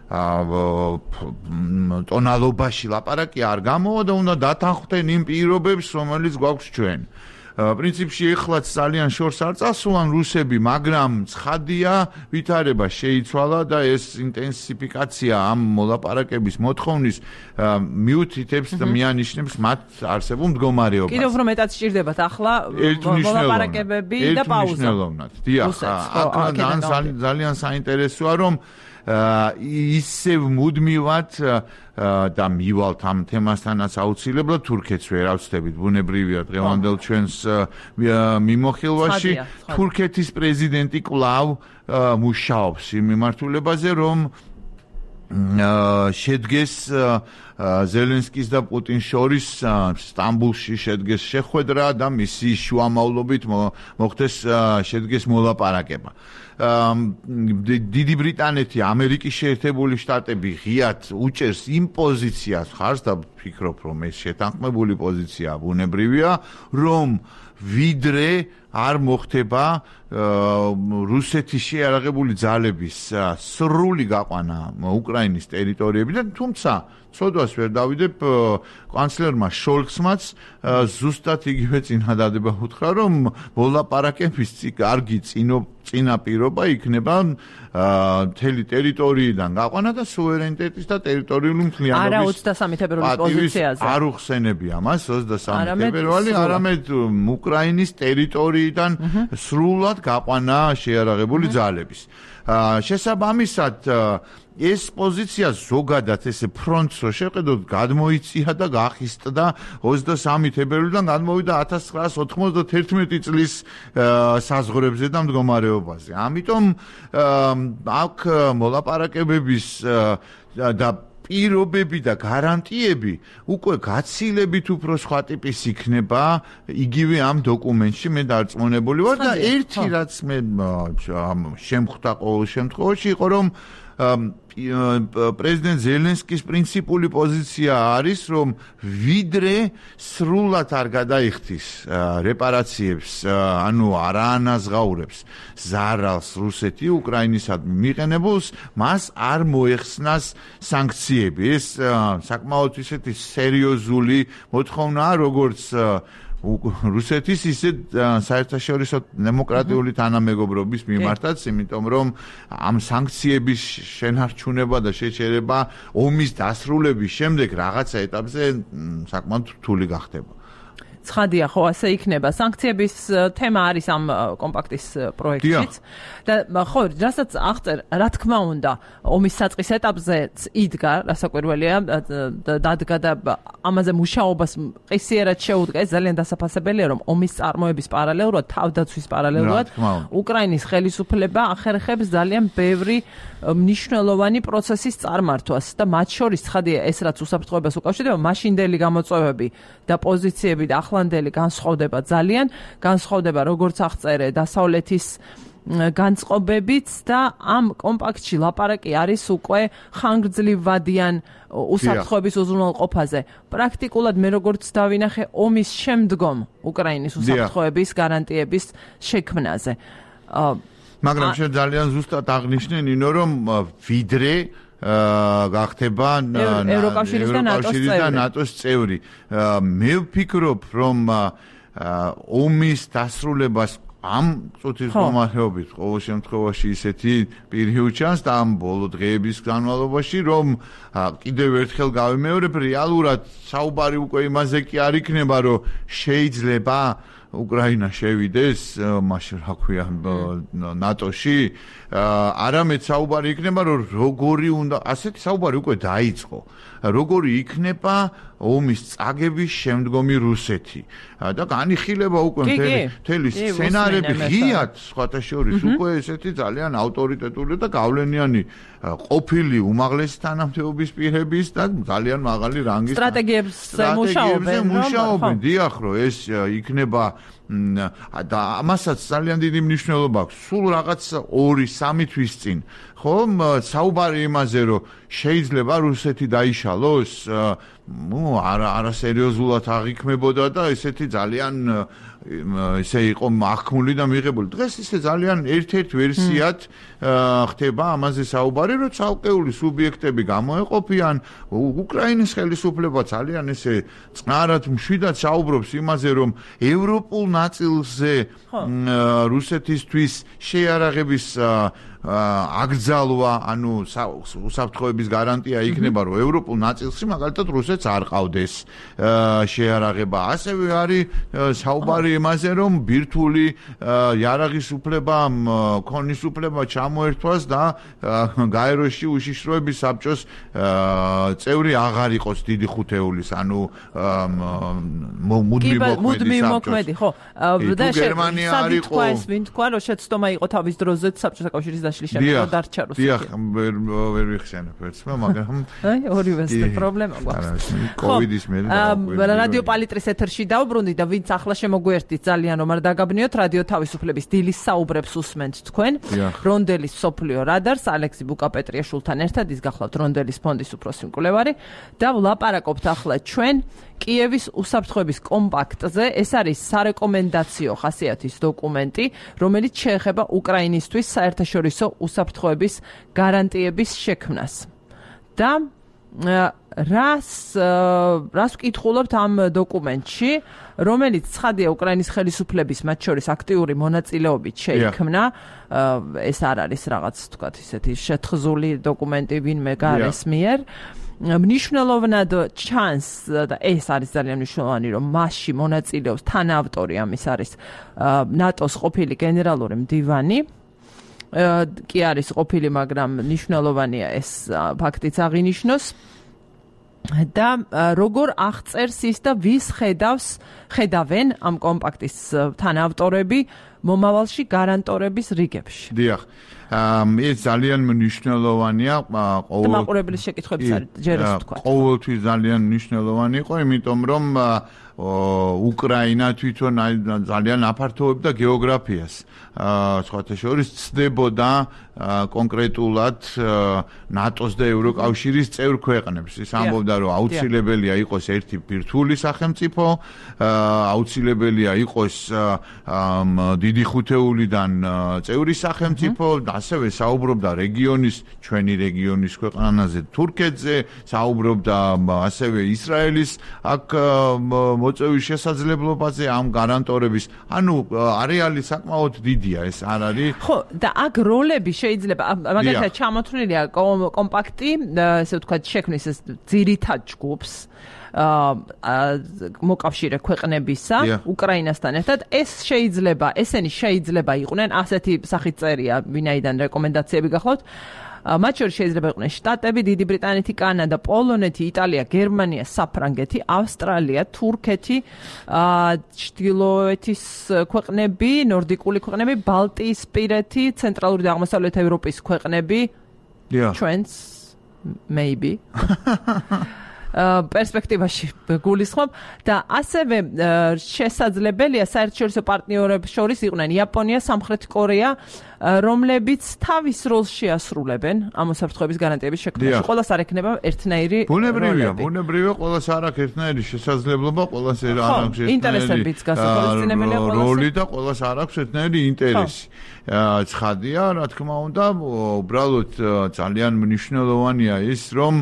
ტონალობაში ლაპარაკი არ გამოვა და უნდა დათანხმდენ იმ პირობებს, რომელიც გვაქვს ჩვენ. პრინციპში ეხლაც ძალიან შორს არ წასულან რუსები, მაგრამ ცხადია, ვითარება შეიცვალა და ეს ინტენსიფიკაცია ამ მოლაპარაკების მოთხოვნის მიუთითებს და მიანიშნებს მათ არსებულ მდგომარეობას. კიდევ უფრო მეტად სჭირდებათ ახლა მოლაპარაკებები და პაუზა. დიახ, აქ ძალიან საინტერესოა, რომ ისევ მუდმივად და მივალთ ამ თემასთანაც აუცილებლად თურქეთს ვერ ავწდებით, ბუნებრივია დღევანდელ ჩვენს მიმოხილვაში. თურქეთის პრეზიდენტი კვლავ მუშაობს იმ მიმართულებაზე, რომ შედგეს ზელენსკის და პუტინს შორის სტამბულში შედგეს შეხვედრა და მისი შუამავლობით მოხდეს შედგეს მოლაპარაკება. დიდი ბრიტანეთი, ამერიკის შეერთებული შტატები ღიად უჭერს იმ პოზიციას ხარს და ვფიქრობ, რომ ეს შეთანხმებული პოზიცია ბუნებრივია, რომ ვიდრე არ მოხდება რუსეთის შეიარაღებული ძალების სრული გაყვანა უკრაინის ტერიტორიებიდან, თუმცა ცოდვას ვერ დავიდებ, კანცლერმა შოლცმაც ზუსტად იგივე წინადადება უთხრა, რომ მოლაპარაკების კარგი წინაპირობა იქნება მთელი ტერიტორიიდან გაყვანა და სუვერენიტეტის და ტერიტორიული მთლიანობის არა ოცდასამი თებერვლის პოზიციაზე არ უხსენები ამას ოცდასამი თებერვალი, არამედ უკრაინის ტერიტორიიდან სრულად გაყვანა შეიარაღებული ძალების. შესაბამისად ეს პოზიცია ზოგადად ესე ფრონტს რო შევხედოთ, გადმოიწია და გახისტდა ოცდასამი თებერვლიდან გადმოვიდა ათას ცხრაას ოთხმოცდათერთმეტი წლის საზღვრებზე და მდგომარეობაზე. ამიტომ აქ მოლაპარაკებების და პირობები და გარანტიები უკვე გაცილებით უფრო სხვა ტიპის იქნება იგივე ამ დოკუმენტში მე დარწმუნებული ვარ და ერთი რაც მე შემხვდა ყოველ შემთხვევაში იყო, რომ პრეზიდენტ ზელენსკის პრინციპული პოზიცია არის, რომ ვიდრე სრულად არ გადაიხდის რეპარაციებს, ანუ არ აანაზღაურებს ზარალს რუსეთი უკრაინისადმი მიყენებულს, მას არ მოეხსნას სანქციები. ეს საკმაოდ ისეთი სერიოზული მოთხოვნაა, როგორც რუსეთის ისე საერთაშორისო დემოკრატიული თანამეგობრობის მიმართაც, იმიტომ რომ ამ სანქციების შენარჩუნება და შეჩერება ომის დასრულების შემდეგ რაღაცა ეტაპზე საკმაოდ რთული გახდება. ცხადია, ხო, ასე იქნება. სანქციების თემა არის ამ კომპაქტის პროექტშიც და ხო, რასაც აღწერ, რა თქმა უნდა, ომის საწყის ეტაპზეც იდგა, რასაკვირველია, დადგა და ამაზე მუშაობას ყისიერად შეუდგა. ეს ძალიან დასაფასებელია, რომ ომის წარმოების პარალელურად, თავდაცვის პარალელურად უკრაინის ხელისუფლება ახერხებს ძალიან ბევრი მნიშვნელოვანი პროცესის წარმართვას და მათ შორის ცხადია, ეს რაც უსაფრთხოებას უკავშირდება, მაშინდელი გამოწვევები და პოზიციები და ახლანდელი განსხვავდება ძალიან, განსხვავდება როგორც აღწერე დასავლეთის განწყობებიც და ამ კომპაქტში ლაპარაკი არის უკვე ხანგრძლივადიან უსაფრთხოების უზრუნველყოფაზე. პრაქტიკულად მე როგორც დავინახე ომის შემდგომ უკრაინის უსაფრთხოების გარანტიების შექმნაზე. მაგრამ შენ ძალიან ზუსტად აღნიშნე, ნინო, რომ ვიდრე გახდება ევროკავშირის და ნატოს წევრი. მე ვფიქრობ, რომ ომის დასრულებას ამ წუთის გამარჯვებით ყოველ შემთხვევაში ისეთი პერიოდი ჩანს და ამ ბოლო დღეების განმავლობაში, რომ კიდევ ერთხელ გავიმეორებ, რეალურად საუბარი უკვე იმაზე კი არ იქნება, რომ შეიძლება უკრაინა შევიდეს მაშინ რა ქვია ნატოში, არამედ საუბარი იქნება, რომ როგორი უნდა, ასეთი საუბარი უკვე დაიწყო. როგორი იქნება ომის წაგების შემდგომი რუსეთი და განიხილება უკვე მთელი სცენარები ღიად სხვათა შორის უკვე ესეთი ძალიან ავტორიტეტული და გავლენიანი ყოფილი უმაღლესი თანამდებობის პირების და ძალიან მაღალი რანგის სტრატეგიებზე მუშაობენ. დიახ, რომ ეს იქნება და ამასაც ძალიან დიდი მნიშვნელობა აქვს. სულ რაღაც ორი სამი თვის წინ ხომ საუბარი იმაზე, რომ შეიძლება რუსეთი დაიშალოს, ნუ არა არასერიოზულად აღიქმებოდა და ესეთი ძალიან ესე იყო ახმული და მიღებული. დღეს ისე ძალიან ერთ-ერთ ვერსიად ხდება ამაზე საუბარი, რომ ცალკეული სუბიექტები გამოეყოფიან. უკრაინის ხელისუფლება ძალიან ესე წყნარად მშვიდად საუბრობს იმაზე, რომ ევროპულ ნაწილზე რუსეთისთვის შეიარაღების აგზალვა, ანუ უსაფრთხოების გარანტია იქნება, რომ ევროპულ ნაწილში მაგალითად რუსეთს არ ყავდეს შეიარაღება. ასევე არის საუბარი იმაზე, რომ ბირთვული იარაღის უფლება, ქონის უფლება ჩამოერთვას და გაეროში უშიშროების საბჭოს წევრი აღარ იყოს დიდი ხუთეულის, ანუ მუდმივი მოქმედი, ხო? და გერმანია არ იყო. ვინ თქვა, რომ შეცდომა იყო თავის დროზე საბჭოთა კავშირის დაშლის შემდეგ დარჩა რუსეთი. დიახ, ვერ ვერ ვიხსენებ ერთმა, მაგრამ აი ორივეს პრობლემა გვაქვს. კოვიდის მერე რადიო პალიტრის ეთერში დავბრუნდი და ვინც ახლა შემოგვიერთდით ძალიან რომ არ დაგაბნიოთ, რადიო თავისუფლების დილის საუბრებს უსმენთ თქვენ. რონდელის სოფლიო რადარს ალექსი ბუკაპეტრიაშვილთან ერთად ის გახლავთ რონდელის ფონდის უფროსი მკვლევარი და ვლაპარაკობთ ახლა ჩვენ კიევის უსაფრთხოების კომპაქტზე. ეს არის სარეკომენდაციო ხასიათის დოკუმენტი, რომელიც შეეხება უკრაინისთვის საერთაშორისო უსაფრთხოების გარანტიების შექმნას. და რას რას ვკითხულობთ ამ დოკუმენტში, რომელიც ცხადია უკრაინის ხელისუფლების მათ შორის აქტიური მონაწილეობით შეიქმნა. ეს არ არის რაღაც თქვათ ისეთი შეთხზული დოკუმენტი ვინმე გარეს მიერ. მნიშვნელოვნად ჩანს და ეს არის ძალიან მნიშვნელოვანი, რომ მასში მონაწილეობს თანაავტორი ამის არის ნატოს ყოფილი გენერალური მდივანი. კი არის ყოფილი, მაგრამ მნიშვნელოვანია ეს ფაქტიც აღინიშნოს. და როგორ აღწერს ის და ვის ხედავს ხედავენ ამ კომპაქტის თანაავტორები მომავალში გარანტორების რიგებში. დიახ. ეს ძალიან მნიშვნელოვანია ყოველ მაყურებლის შეკითხვების არის ჯერ ეს თქვა. ყოველთვის ძალიან მნიშვნელოვანი იყო, იმიტომ რომ უკრაინა თვითონ ძალიან აფართოვებდა გეოგრაფიას. სხვათა შორის ცდებოდა კონკრეტულად ნატოს და ევროკავშირის წევრ ქვეყნებს. ის ამბობდა, რომ აუცილებელია იყოს ერთი ბირთვული სახელმწიფო, აუცილებელია იყოს დიდი ხუთეულიდან წევრი სახელმწიფო, ასევე საუბრობდა რეგიონის, ჩვენი რეგიონის ქვეყანაზე თურქეთზე, საუბრობდა ასევე ისრაელის აქ მოწევის შესაძლებლობაზე ამ გარანტორების. ანუ არეალი საკმაოდ დიდია, ეს არ არის. ხო, და აქ როლები შეიძლება მაგალითად ჩამოთვლილია კომპაქტი, ესე ვთქვათ, შექმნის ეს ძირითად ჯგუფს მოკავშირე ქვეყნებისა უკრაინასთან ერთად. ეს შეიძლება, ესენი შეიძლება იყვნენ ასეთი სახით წერია, ვინაიდან რეკომენდაციები გახლავთ. მათ შორის შეიძლება იყვნენ შტატები, დიდი ბრიტანეთი, კანადა, პოლონეთი, იტალია, გერმანია, საფრანგეთი, ავსტრალია, თურქეთი, ჩრდილოეთის ქვეყნები, ნორდიკული ქვეყნები, ბალტიისპირეთი, ცენტრალური და აღმოსავლეთ ევროპის ქვეყნები. ჩვენც maybe პერსპექტივაში გულისხმობ და ასევე შესაძლებელია საერთაშორისო პარტნიორებს შორის იყვნენ იაპონია, სამხრეთი კორეა, რომლებიც თავის როლს შეასრულებენ ამ უსაფრთხოების გარანტიების შექმნაში. ყველას არ ექნება ერთნაირი როლები. ბუნებრივია, ბუნებრივია, ყველას არ აქვს ერთნაირი შესაძლებლობა, ყველას არ აქვს ინტერესებიც გასახორცინებელია ყველას. როლი და ყველას არ აქვს ერთნაირი ინტერესი. ცხადია, რა თქმა უნდა, უბრალოდ ძალიან მნიშვნელოვანია ის, რომ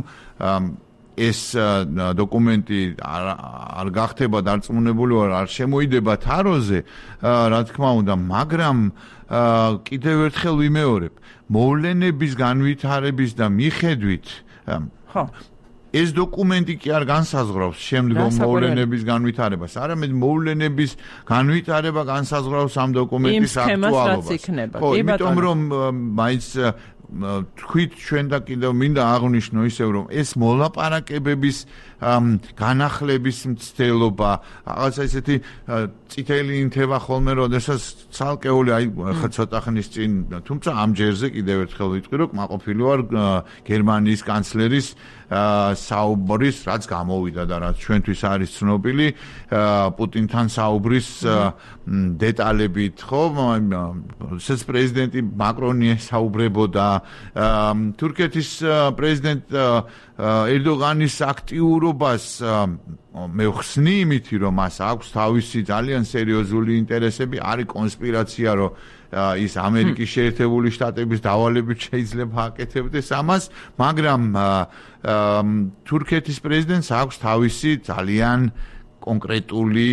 ეს დოკუმენტი არ არ გახდება დარწმუნებული ვარ, არ შემოიდება თაროზე, რა თქმა უნდა, მაგრამ კიდევ ერთხელ ვიმეორებ, მოვლენების განვითარების და მიხედვით, ხო, ეს დოკუმენტი კი არ განსაზღვრავს შემდგომ მოვლენების განვითარებას, არამედ მოვლენების განვითარება განსაზღვრავს ამ დოკუმენტის აქტუალობას. ხო, იმიტომ რომ მაინც თქვით ჩვენ და კიდევ მინდა აღვნიშნო ისევ რომ ეს მოლაპარაკებების განახლების მცდელობა, რაღაცა ისეთი წითელი ინთება ხოლმე, როდესაც ცალკეული აი ხა ცოტა ხნის წინ, თუმცა ამ ჯერზე კიდევ ერთხელ ვიტყვი, რომ კმაყოფილი ვარ გერმანიის კანცლერის საუბრის, რაც გამოვიდა და რაც ჩვენთვის არის ცნობილი, პუტინთან საუბრის დეტალებით, ხო, ეს პრეზიდენტი მაკრონი საუბრებოდა, თურქეთის პრეზიდენტ ერდოგანის აქტიურობას მე ვხსნი იმითი, რომ მას აქვს თავისი ძალიან სერიოზული ინტერესები, არის კონსპირაცია, რომ ის ამერიკის შეერთებული შტატების დავალებით შეიძლება აკეთებდეს ამას, მაგრამ თურქეთის პრეზიდენტს აქვს თავისი ძალიან კონკრეტული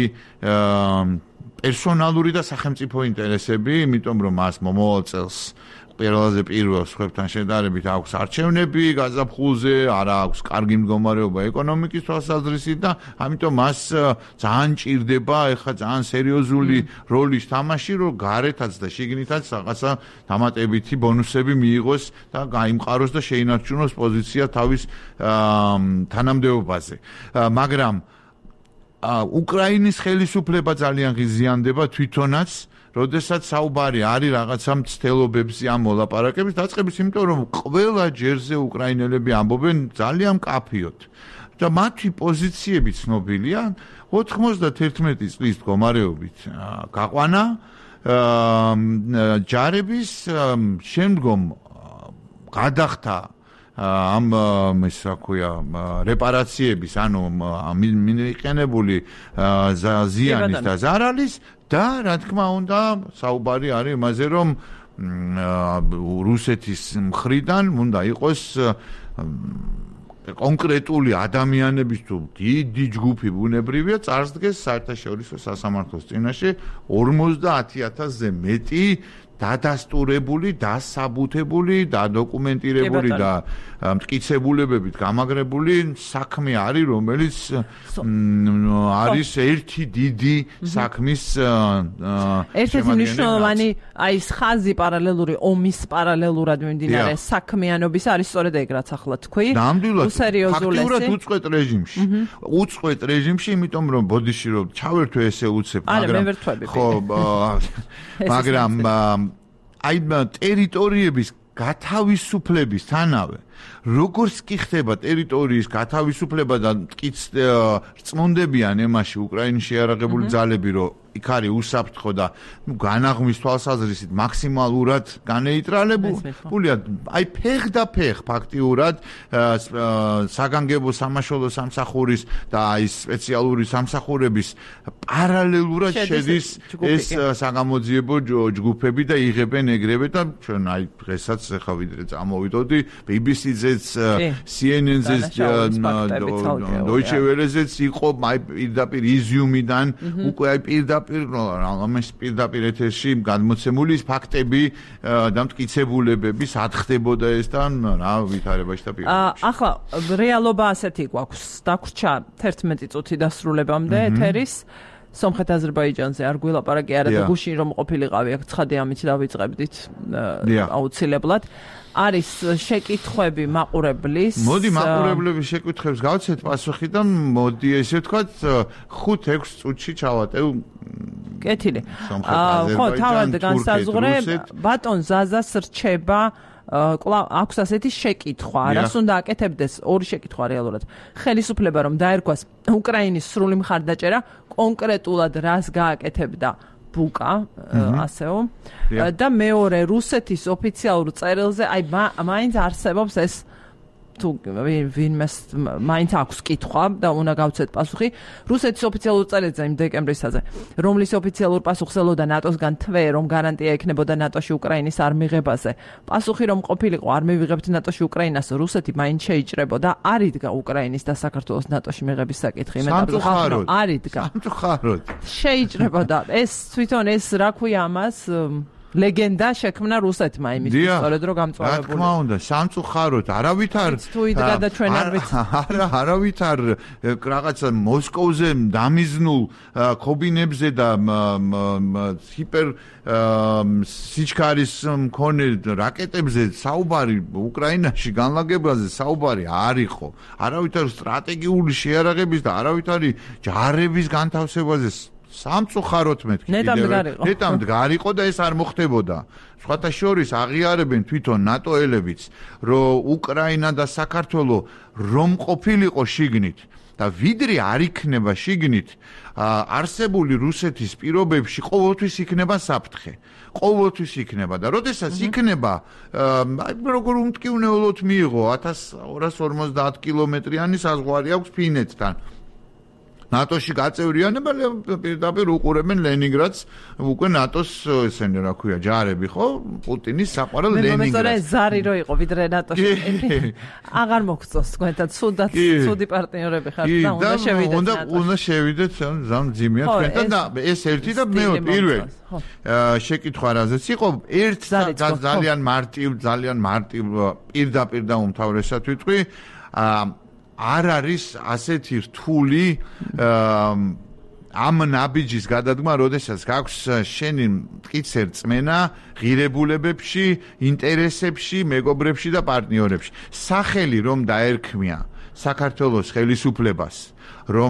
პერსონალური და სახელმწიფო ინტერესები, იმიტომ რომ მას მომავალ წელს ყველაზე პირველ სხვებთან შედარებით აქვს არჩევნები გაზაფხულზე, არ აქვს კარგი მდგომარეობა ეკონომიკის თვალსაზრისით და ამიტომ მას ძალიან ჭირდება ეხლა ძალიან სერიოზული როლის თამაში, რომ გარეთაც და შიგნითაც რაღაცა დამატებითი ბონუსები მიიღოს და გაიმყაროს და შეინარჩუნოს პოზიცია თავის თანამდებობაზე. მაგრამ უკრაინის ხელისუფლება ძალიან ღიზიანდება თვითონაც, როდესაც საუბარი არის რაღაცა მცდელობებზე ამ მოლაპარაკების დაწყების, იმიტომ რომ ყველა ჯერზე უკრაინელები ამბობენ ძალიან მკაფიოდ და მათი პოზიციები ცნობილია ოთხმოცდაათერთმეტი წლის მდგომარეობით გაყვანა ჯარების შემდგომ გადახდა ამ ის რა ქვია რეპარაციების, ანუ მიყენებული ზიანის და ზარალის და რა თქმა უნდა საუბარი არის იმაზე, რომ რუსეთის მხრიდან უნდა იყოს კონკრეტული ადამიანების თუ დიდი ჯგუფი ბუნებრივია წარსდგეს საერთაშორისო სასამართლოს წინაშე ორმოცდაათი ათასზე მეტი დადასტურებული, დასაბუთებული, დადოკუმენტირებული და მტკიცებულებებით გამაგრებული საქმე არის, რომელიც არის ერთი დიდი საქმის ერთ-ერთი მნიშვნელოვანი აი ეს ხაზი პარალელური ომის პარალელურად მიმდინარე საქმიანობის არის სწორედ ეგ, რაც ახლა თქვი. ფაქტიურად უწყვეტ რეჟიმში. უწყვეტ რეჟიმში, იმიტომ რომ ბოდიში რომ ჩავერთვე ესე უცებ, მაგრამ ხო, მაგრამ აი ტერიტორიების გათავისუფლებისთანავე როგორც კი ხდება ტერიტორიის გათავისუფლება და რწმუნდებიან ემაში უკრაინის შეიარაღებული ძალები, რომ იქ არის უსაფრთხო და განაღმვის თვალსაზრისით მაქსიმალურად განეიტრალებულია, აი ფეხ და ფეხ ფაქტიურად საგანგებო სამაშველო სამსახურის და აი სპეციალური სამსახურების პარალელურად შედის ეს საგამოძიებო ჯგუფები და იღებენ ეგრევე და ჩვენ აი დღესაც ახლა ვიდრე წამოვიდოდი ბი ბი სი-ზეც, სი ენ ენ-ზეც, Deutsche Welle-ზეც იყო აი პირდაპირ იზიუმიდან უკვე აი პირდაპირ ამას პირდაპირ ეთერში გადმოცემული ფაქტები და მტკიცებულებები სად ხდებოდა ეს და რა ვითარებაში და პირდაპირ. ახლა რეალობა ასეთი გვაქვს, დაგვრჩა თერთმეტი წუთი დასრულებამდე ეთერის. სომხეთ აზერბაიჯანზე არ გვილაპარაკი არა და გუშინ რომ ყოფილიყავი აქ ცხადი ამით დავიწყებდით აუცილებლად. არის შეკითხვები მაყურებლის. მოდი მაყურებლების შეკითხვებს გავცეთ პასუხი და მოდი ესე ვთქვათ ხუთ ექვს წუთში ჩავატევ. კეთილი. ხო, თავად განსაზღვრე ბატონ ზაზას რჩება კვლავ აქვს ასეთი შეკითხვა, რას უნდა აკეთებდეს, ორი შეკითხვა რეალურად. ხელისუფლება რომ დაერქვას უკრაინის სრული მხარდაჭერა, კონკრეტულად რას გააკეთებდა ბუკა, ასეო. და მეორე რუსეთის ოფიციალურ წერილზე, აი მაინც არსებობს ეს თუ ვინმეს მაინც აქვს კითხვა და უნდა გავცეთ პასუხი. რუსეთის ოფიციალურ წერილზე იმ დეკემბრისაზე, რომლის ოფიციალურ პასუხს ელოდა ნატოსგან თვე, რომ გარანტია ექნებოდა ნატოში უკრაინის არ მიღებაზე. პასუხი რომ ყოფილიყო არ მივიღებთ ნატოში უკრაინას, რუსეთი მაინც შეიჭრებოდა, არ იდგა უკრაინის და საქართველოს ნატოში მიღების საკითხი. სამწუხაროდ არ იდგა. სამწუხაროდ შეიჭრებოდა. ეს თვითონ ეს რა ქვია ამას ლეგენდა შექმნა რუსეთმა იმის სწორედ რომ გამწვავებული. რა თქმა უნდა, სამწუხაროდ, არავითარ თუ იდგა და ჩვენ არ ვიცით. არა, არავითარ რაღაცა მოსკოვზე დამიზნულ ქობინებზე და ჰიპერ სიჩქარის მქონე რაკეტებზე საუბარი უკრაინაში განლაგებაზე საუბარი არ იყო. არავითარ სტრატეგიული შეარაღების და არავითარი ჯარების განთავსებაზე სამწუხაროდ მეთქი ნეტა მდგარიყო და ეს არ მოხდებოდა. სხვათა შორის აღიარებენ თვითონ ნატოელებიც, რომ უკრაინა და საქართველო რომ ყოფილიყო შიგნით და ვიდრე არ იქნება შიგნით, არსებული რუსეთის პირობებში ყოველთვის იქნება საფრთხე. ყოველთვის იქნება და როდესაც იქნება, აი როგორ უმტკივნეულოდ მიიღო ათას ორას ორმოცდაათ კილომეტრიანი საზღვარი აქვს ფინეთთან. ნატოში გაწევრიანება პირდაპირ უყურებენ ლენინგრადს, უკვე ნატოს ესენი რა ქვია, ჯარები ხო? პუტინის საყვარელ ლენინგრადს. მე მეგონა ზარი რო იყო ვიდრე ნატოში. აღარ მოგწონს თქვენთან, ცუდად, ცუდი პარტნიორები ხართ და უნდა შევიდეთ. უნდა უნდა შევიდეთ, ზამ ძიმია თქვენთან და ეს ერთი და მეორე პირველი. შეკითხვა რაზეც იყო, ერთ ძალიან მარტივ, ძალიან მარტივ პირდაპირ და უმთავრესად ვიტყვი, არ არის ასეთი რთული ამ ნაბიჯის გადადგმა, როდესაც გაქვს შენი მტკიცე რწმენა ღირებულებებში, ინტერესებში, მეგობრებში და პარტნიორებში. სახელი რომ დაერქმია საქართველოს ხელისუფლებას, რომ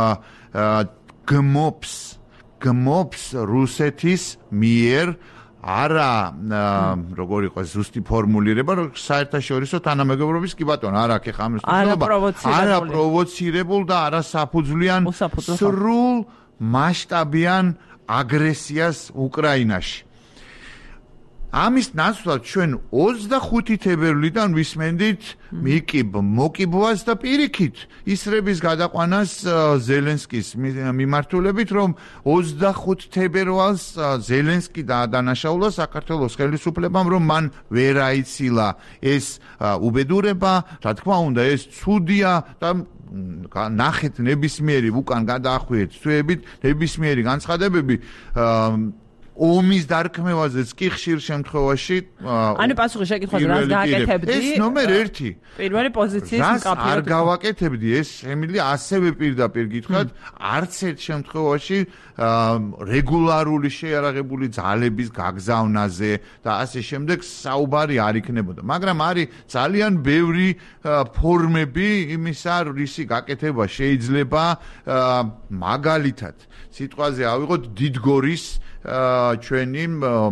გმობს, გმობს რუსეთის მიერ არა როგორ იყო ზუსტი ფორმულირება, რომ საერთაშორისო თანამეგობრობის კი ბატონო, არ აქ ხა ამის არა პროვოცირებულ და არა საფუძვლიან სრულ მასშტაბიან აგრესიას უკრაინაში. ამის ნაცვლად ჩვენ ოცდახუთი თებერვლიდან ვისმენდით მიკიბ მოკიბვას და პირიქით ისრების გადაყვანას ზელენსკის მიმართულებით, რომ ოცდახუთ თებერვალს ზელენსკი დაადანაშაულა საქართველოს ხელისუფლებამ, რომ მან ვერ აიცილა ეს უბედურება, რა თქმა უნდა ეს ცუდია და ნახეთ ნებისმიერი უკან გადაახვიეთ თვეებით ნებისმიერი განცხადებები ომის დარქმევაზეც კი ხშირ შემთხვევაში ანუ პასუხი შეკითხვაზე რას გააკეთებდი? ეს ნომერ ერთი. პირველი პოზიციის მკაფიოდ. არ გავაკეთებდი ეს ემილი ასევე პირდაპირ გითხრათ, არც ერთ შემთხვევაში რეგულარული შეიარაღებული ძალების გაგზავნაზე და ასე შემდეგ საუბარი არ იქნებოდა. მაგრამ არის ძალიან ბევრი ფორმები იმისა, რისი გაკეთება შეიძლება მაგალითად სიტყვაზე ავიღოთ დიდგორის ჩვენი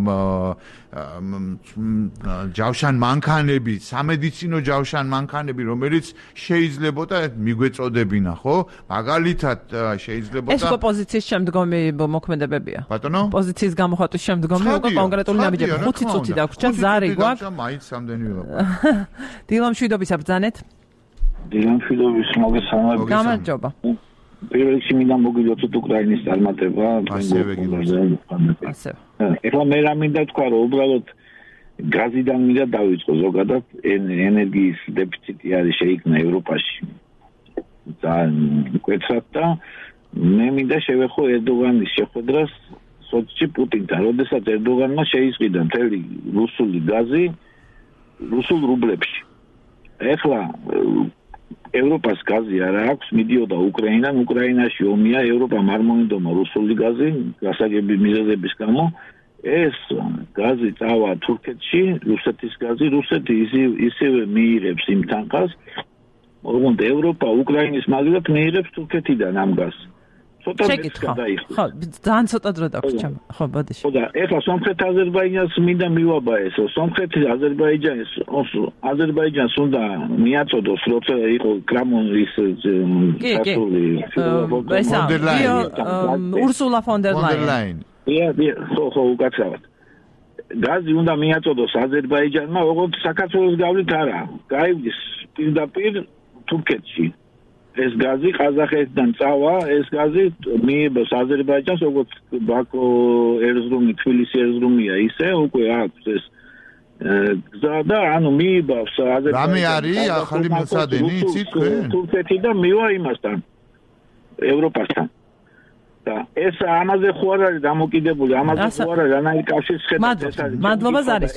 ჯავშან მანქანები, სამედიცინო ჯავშან მანქანები, რომელიც შეიძლებოდა მიგვეწოდებინა, ხო? მაგალითად შეიძლებოდა ეს უკვე პოზიციის შემდგომი მოქმედებებია. ბატონო? პოზიციის გამოხატვის შემდგომი უკვე კონკრეტული ნაბიჯები. ხუთი წუთი დაგვრჩა, ზარი გვაქვს. მაინც სამდენი ვიყო. დილამშვიდობის აბრძანეთ. დილამშვიდობის მოგესალმებით. გამარჯობა. პირველ რიგში მინდა მოგილოცოთ უკრაინის წარმატება. ასევე ასე. ეხლა მე რა მინდა თქვა, რომ უბრალოდ გაზიდან მინდა დავიწყო ზოგადად ენერგიის დეფიციტი არის შეიქმნა ევროპაში. ძალიან მკვეთრად და მე მინდა შევეხო ერდოგანის შეხვედრას სოჩში პუტინთან, როდესაც ერდოგანმა შეისყიდა მთელი რუსული გაზი რუსულ რუბლებში. ეხლა ევროპას გაზი არ აქვს, მიდიოდა უკრაინიდან, უკრაინაში ომია, ევროპამ არ მოინდომა რუსული გაზი, გასაგები მიზეზების გამო. ეს გაზი წავა თურქეთში, რუსეთის გაზი, რუსეთი ისევე მიიღებს იმ თანხას, ოღონდ ევროპა უკრაინის მაგალითად მიიღებს თურქეთიდან ამ გაზს. ცოტა მეც გადაიხო. ხო, ძალიან ცოტა დრო დაქვს ჩემ. ხო, ბოდიში. ხო და ეხლა სომხეთ აზერბაიჯანს მინდა მივაბა ესო. სომხეთი აზერბაიჯანს აზერბაიჯანს უნდა მიაწოდოს, როცა იყო კრამონის სასული. ესა ურსულა ფონ დერ ლაიენ. ია, ხო, ხო, უკაცრავად. გაზი უნდა მიაწოდოს აზერბაიჯანმა, როგორც საქართველოს გავლით არა. გაივლის პირდაპირ თურქეთში. ეს გაზი ყაზახეთიდან წავა, ეს გაზი მიიღოს აზერბაიჯანს, როგორც ბაქო ერზრუმი, თბილისი ერზრუმია, ისე უკვე აქვს ეს გზა და ანუ მიიღოს აზერბაიჯანს. რამე არის ახალი მოსადენი, იცით თქვენ? თურქეთიდან მივა იმასთან, ევროპასთან. და ეს ამაზე ხო არ არის დამოკიდებული, ამაზე ხო არ არის რანაირი კავშირის ხედავთ ეს არის. მადლობა ზარის.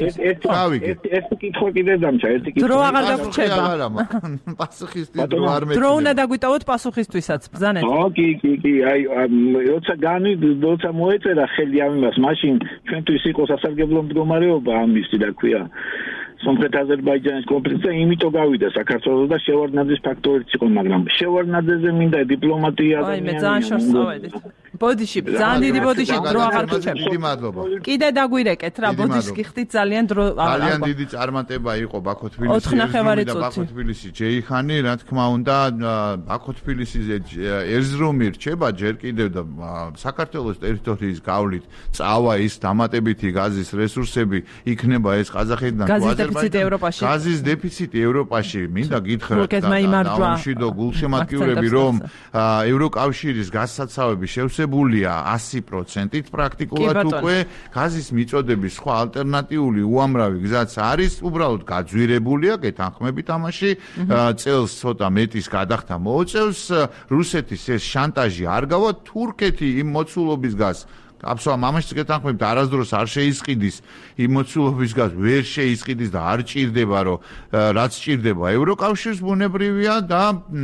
ეს კითხვა კიდე დამჭა, ერთი კითხვა. დრო აღარ დაგვრჩება. პასუხისთვის დრო არ მეწია. დრო უნდა დაგვიტოვოთ პასუხისთვისაც, ბზანეთ. ო, კი, კი, კი, აი, როცა განი, როცა მოეწერა ხელი ამ იმას, მაშინ ჩვენთვის იყო სასარგებლო მდგომარეობა ამისი და ქვია. სომხეთ აზერბაიჯანის კონფლიქტზე იმიტომ გავიდა საქართველოს და შევარდნაძის ფაქტორიც იყო, მაგრამ შევარდნაძეზე მინდა დიპლომატია და აი მე ძალიან შორს წავედით. ბოდიში, ძალიან დიდი ბოდიში დრო აღარ გვრჩება. დიდი მადლობა. კიდე დაგვირეკეთ რა, ბოდიშს გიხდით ძალიან დრო აღარ. ძალიან დიდი წარმატება იყო ბაქო თბილისი. ოთხ ნახევარი წუთი. ბაქო თბილისი ჯეიხანი, რა თქმა უნდა, ბაქო თბილისიზე ერზრუმი რჩება ჯერ კიდევ და საქართველოს ტერიტორიის გავლით წავა ის დამატებითი გაზის რესურსები იქნება ეს ყაზახეთიდან დეფიციტი ევროპაში. გაზის დეფიციტი ევროპაში, მინდა გითხრათ და ნაუმშვიდო გულშემატკივრები, რომ ევროკავშირის გაზსაცავები შევსებულია ასი პროცენტით პრაქტიკულად უკვე გაზის მიწოდების სხვა ალტერნატიული უამრავი გზაც არის, უბრალოდ გაძვირებულია, გეთანხმებით ამაში, წელს ცოტა მეტის გადახდა მოუწევს, რუსეთის ეს შანტაჟი არ გავა, თურქეთი იმ მოცულობის გაზს აბსოლუტურად ამაშიც გეთანხმებით არასდროს არ შეისყიდის იმ მოცულობის გაზს ვერ შეისყიდის და არ ჭირდება რომ რაც ჭირდება ევროკავშირს ბუნებრივია და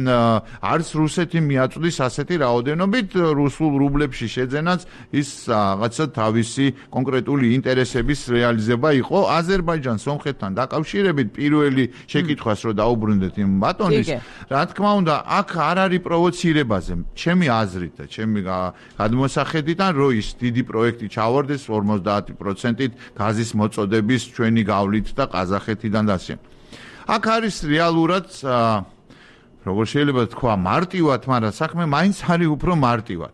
არც რუსეთი მიაწვდის ასეთი რაოდენობით რუსულ რუბლებში შეძენაც ის რაღაცა თავისი კონკრეტული ინტერესების რეალიზება იყო აზერბაიჯანს სომხეთთან დაკავშირებით პირველი შეკითხვას რომ დაუბრუნდეთ იმ ბატონის რა თქმა უნდა აქ არ არის პროვოცირებაზე ჩემი აზრით და ჩემი გადმოსახედიდან რომ ის დიდი პროექტი ჩავარდეს ორმოცდაათი პროცენტით გაზის მოწოდების ჩვენი გავლით და ყაზახეთიდან და ასე. აქ არის რეალურად როგორ შეიძლება თქვა მარტივად, მაგრამ საქმე მაინც არის უფრო მარტივად.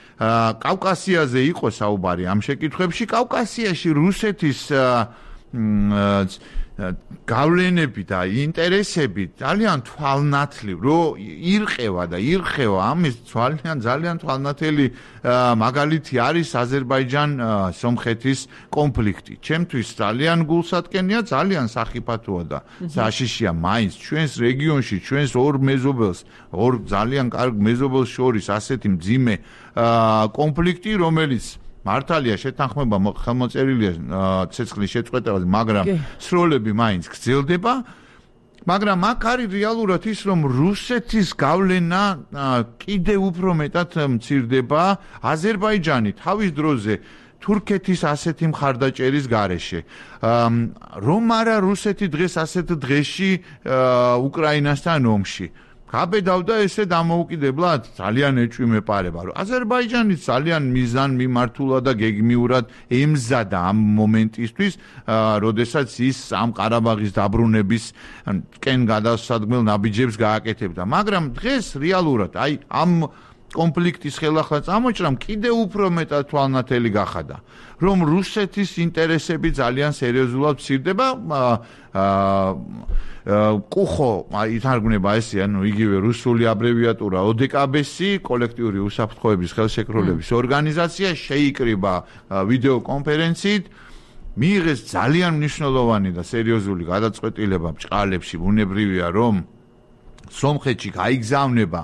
კავკასიაზე იყო საუბარი ამ შეკითხვებში, კავკასიაში რუსეთის გავლენები და ინტერესები ძალიან თვალნათლივ რო ირყევა და ირხევა ამის ძალიან ძალიან თვალნათელი მაგალითი არის აზერბაიჯან-სომხეთის კონფლიქტი. ჩემთვის ძალიან გულსატკენია, ძალიან სახიფათოა და საშიშია მაინც ჩვენს რეგიონში, ჩვენს ორ მეზობელს, ორ ძალიან კარგ მეზობელს შორის ასეთი მძიმე კონფლიქტი, რომელიც მართალია შეთანხმება ხელმოწერილია ცეცხლის შეწყვეტაზე, მაგრამ სროლები მაინც გრძელდება. მაგრამ აქ არის რეალურად ის, რომ რუსეთის გავლენა კიდევ უფრო მეტად მცირდება. აზერბაიჯანი თავის დროზე თურქეთის ასეთი მხარდაჭერის გარეშე. რომ არა რუსეთი დღეს ასეთ დღეში უკრაინასთან ომში. გაბედავდა ესე დამოუკიდებლად ძალიან ეჭვი მეპარება რომ აზერბაიჯანი ძალიან მიზან მიმართულად და გეგმიურად ემზადა ამ მომენტისთვის როდესაც ის ამ ყარაბაღის დაბრუნების კენ გადასადგმელ ნაბიჯებს გააკეთებდა მაგრამ დღეს რეალურად აი ამ კონფლიქტის ხელახლა წამოჭრამ კიდევ უფრო მეტად თვალნათელი გახადა რომ რუსეთის ინტერესები ძალიან სერიოზულად მცირდება კუხო ითარგმნება ესე ანუ იგივე რუსული აბრევიატურა ოდეკაბესი კოლექტიური უსაფრთხოების ხელშეკრულების ორგანიზაცია შეიკრიბა ვიდეო კონფერენციით მიიღეს ძალიან მნიშვნელოვანი და სერიოზული გადაწყვეტილება ბჭყალებში ბუნებრივია რომ სომხეთში გაიგზავნება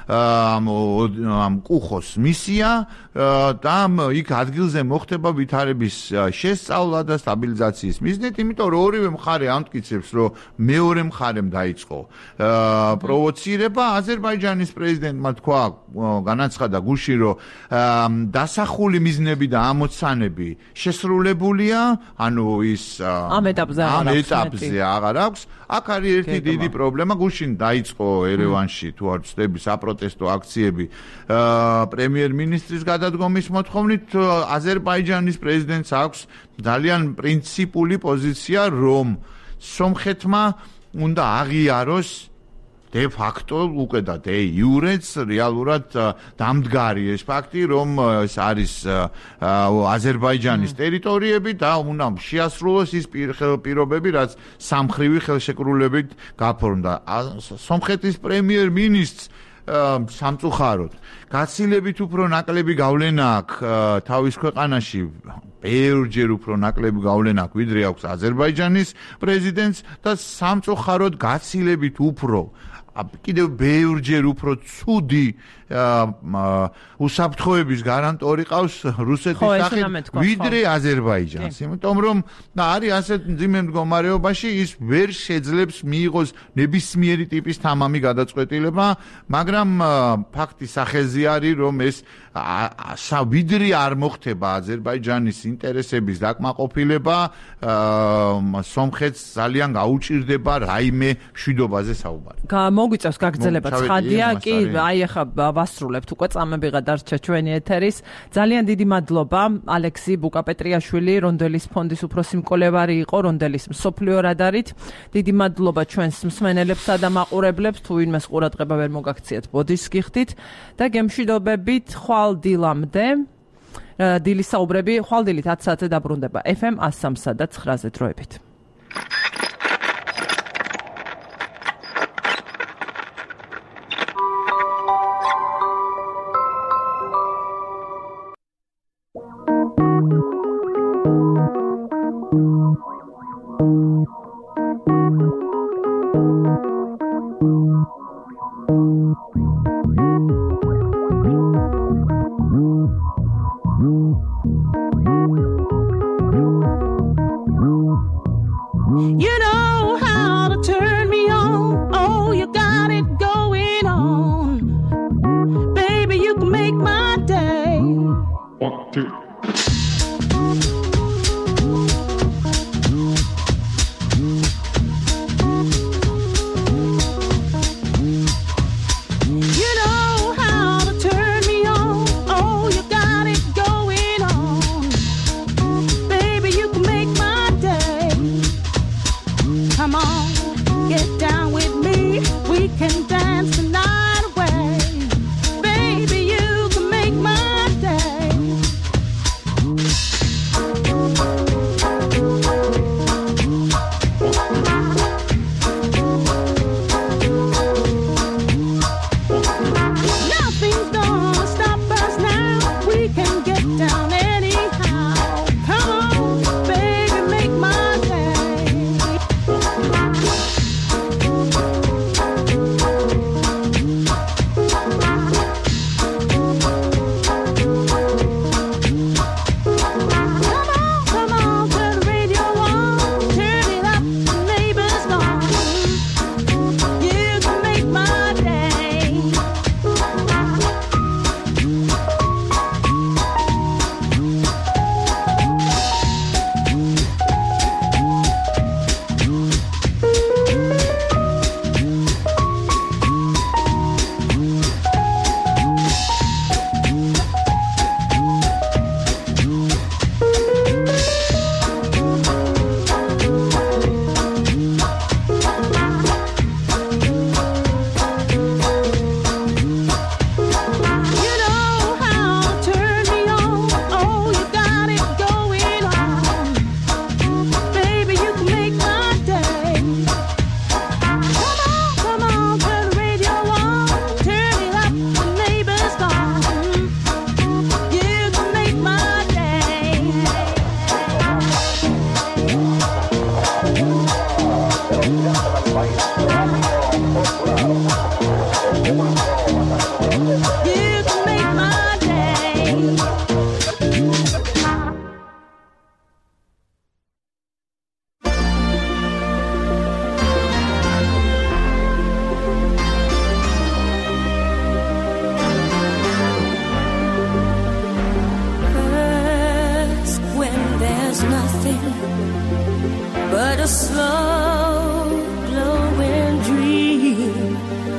ამ კუხოს მისია და იქ ადგილზე მოხდება ვითარების შესწავლა და სტაბილიზაციის მიზნით, იმიტომ რომ ორივე მხარე ამტკიცებს, რომ მეორე მხარემ დაიწყო პროვოცირება. აზერბაიჯანის პრეზიდენტმა თქვა, განაცხადა გუშინ, რომ დასახული მიზნები და ამოცანები შესრულებულია, ანუ ის ამ ეტაპზე აღარ აქვს. აქ არის ერთი დიდი პრობლემა, გუშინ დაიწყო დაიწყო ერევანში თუ არ ვცდები საპროტესტო აქციები პრემიერ-მინისტრის გადადგომის მოთხოვნით აზერბაიჯანის პრეზიდენტს აქვს ძალიან პრინციპული პოზიცია რომ სომხეთმა უნდა აღიაროს de facto უკვე და de iureც რეალურად დამდგარი ეს ფაქტი რომ ეს არის აზერბაიჯანის ტერიტორიები და უნდა შეასრულოს ის პირობები რაც სამხრივი ხელშეკრულებით გაფორმდა სომხეთის პრემიერ-მინისტრს სამწუხაროდ გაცილებით უფრო ნაკლები გავლენა აქვს თავის ქვეყანაში ბევრჯერ უფრო ნაკლები გავლენა აქვს ვიდრე აქვს აზერბაიჯანის პრეზიდენტს და სამწუხაროდ გაცილებით უფრო კიდევ ბევრჯერ უფრო ცუდი უსაფრთხოების გარანტორი ყავს რუსეთის სახით ვიდრე აზერბაიჯანს იმიტომ რომ არის ასეთ მძიმე მდგომარეობაში ის ვერ შეძლებს მიიღოს ნებისმიერი ტიპის თამამი გადაწყვეტილება მაგრამ ფაქტი სახეზე არის რომ ეს ვიდრე არ მოხდება აზერბაიჯანის ინტერესების დაკმაყოფილება სომხეთს ძალიან გაუჭირდება რაიმე მშვიდობაზე საუბარი მოგვიწევს გაგრძელება ცხადია კი აი ახლა ვასრულებთ უკვე წამებიღა დარჩა ჩვენი ეთერის ძალიან დიდი მადლობა ალექსი ბუკაპეტრიაშვილი რონდელის ფონდის უფროსი მკვლევარი იყო რონდელის მსოფლიო რადარით დიდი მადლობა ჩვენს მსმენელებსა და მაყურებლებს თუ ვინმეს ყურადღება ვერ მოგაქციათ ბოდის გიხდით და გემშვიდობებით ხვალ დილამდე დილის საუბრები ხვალ დილით ათი საათზე დაბრუნდება ეფ ემ one oh three და nine-ზე დროებით You know how to turn me on. Oh, you got it going on. Baby, you can make my day. One, two. But a slow glowing dream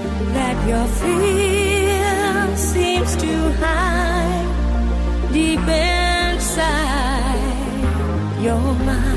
fear seems to hide deep inside your mind.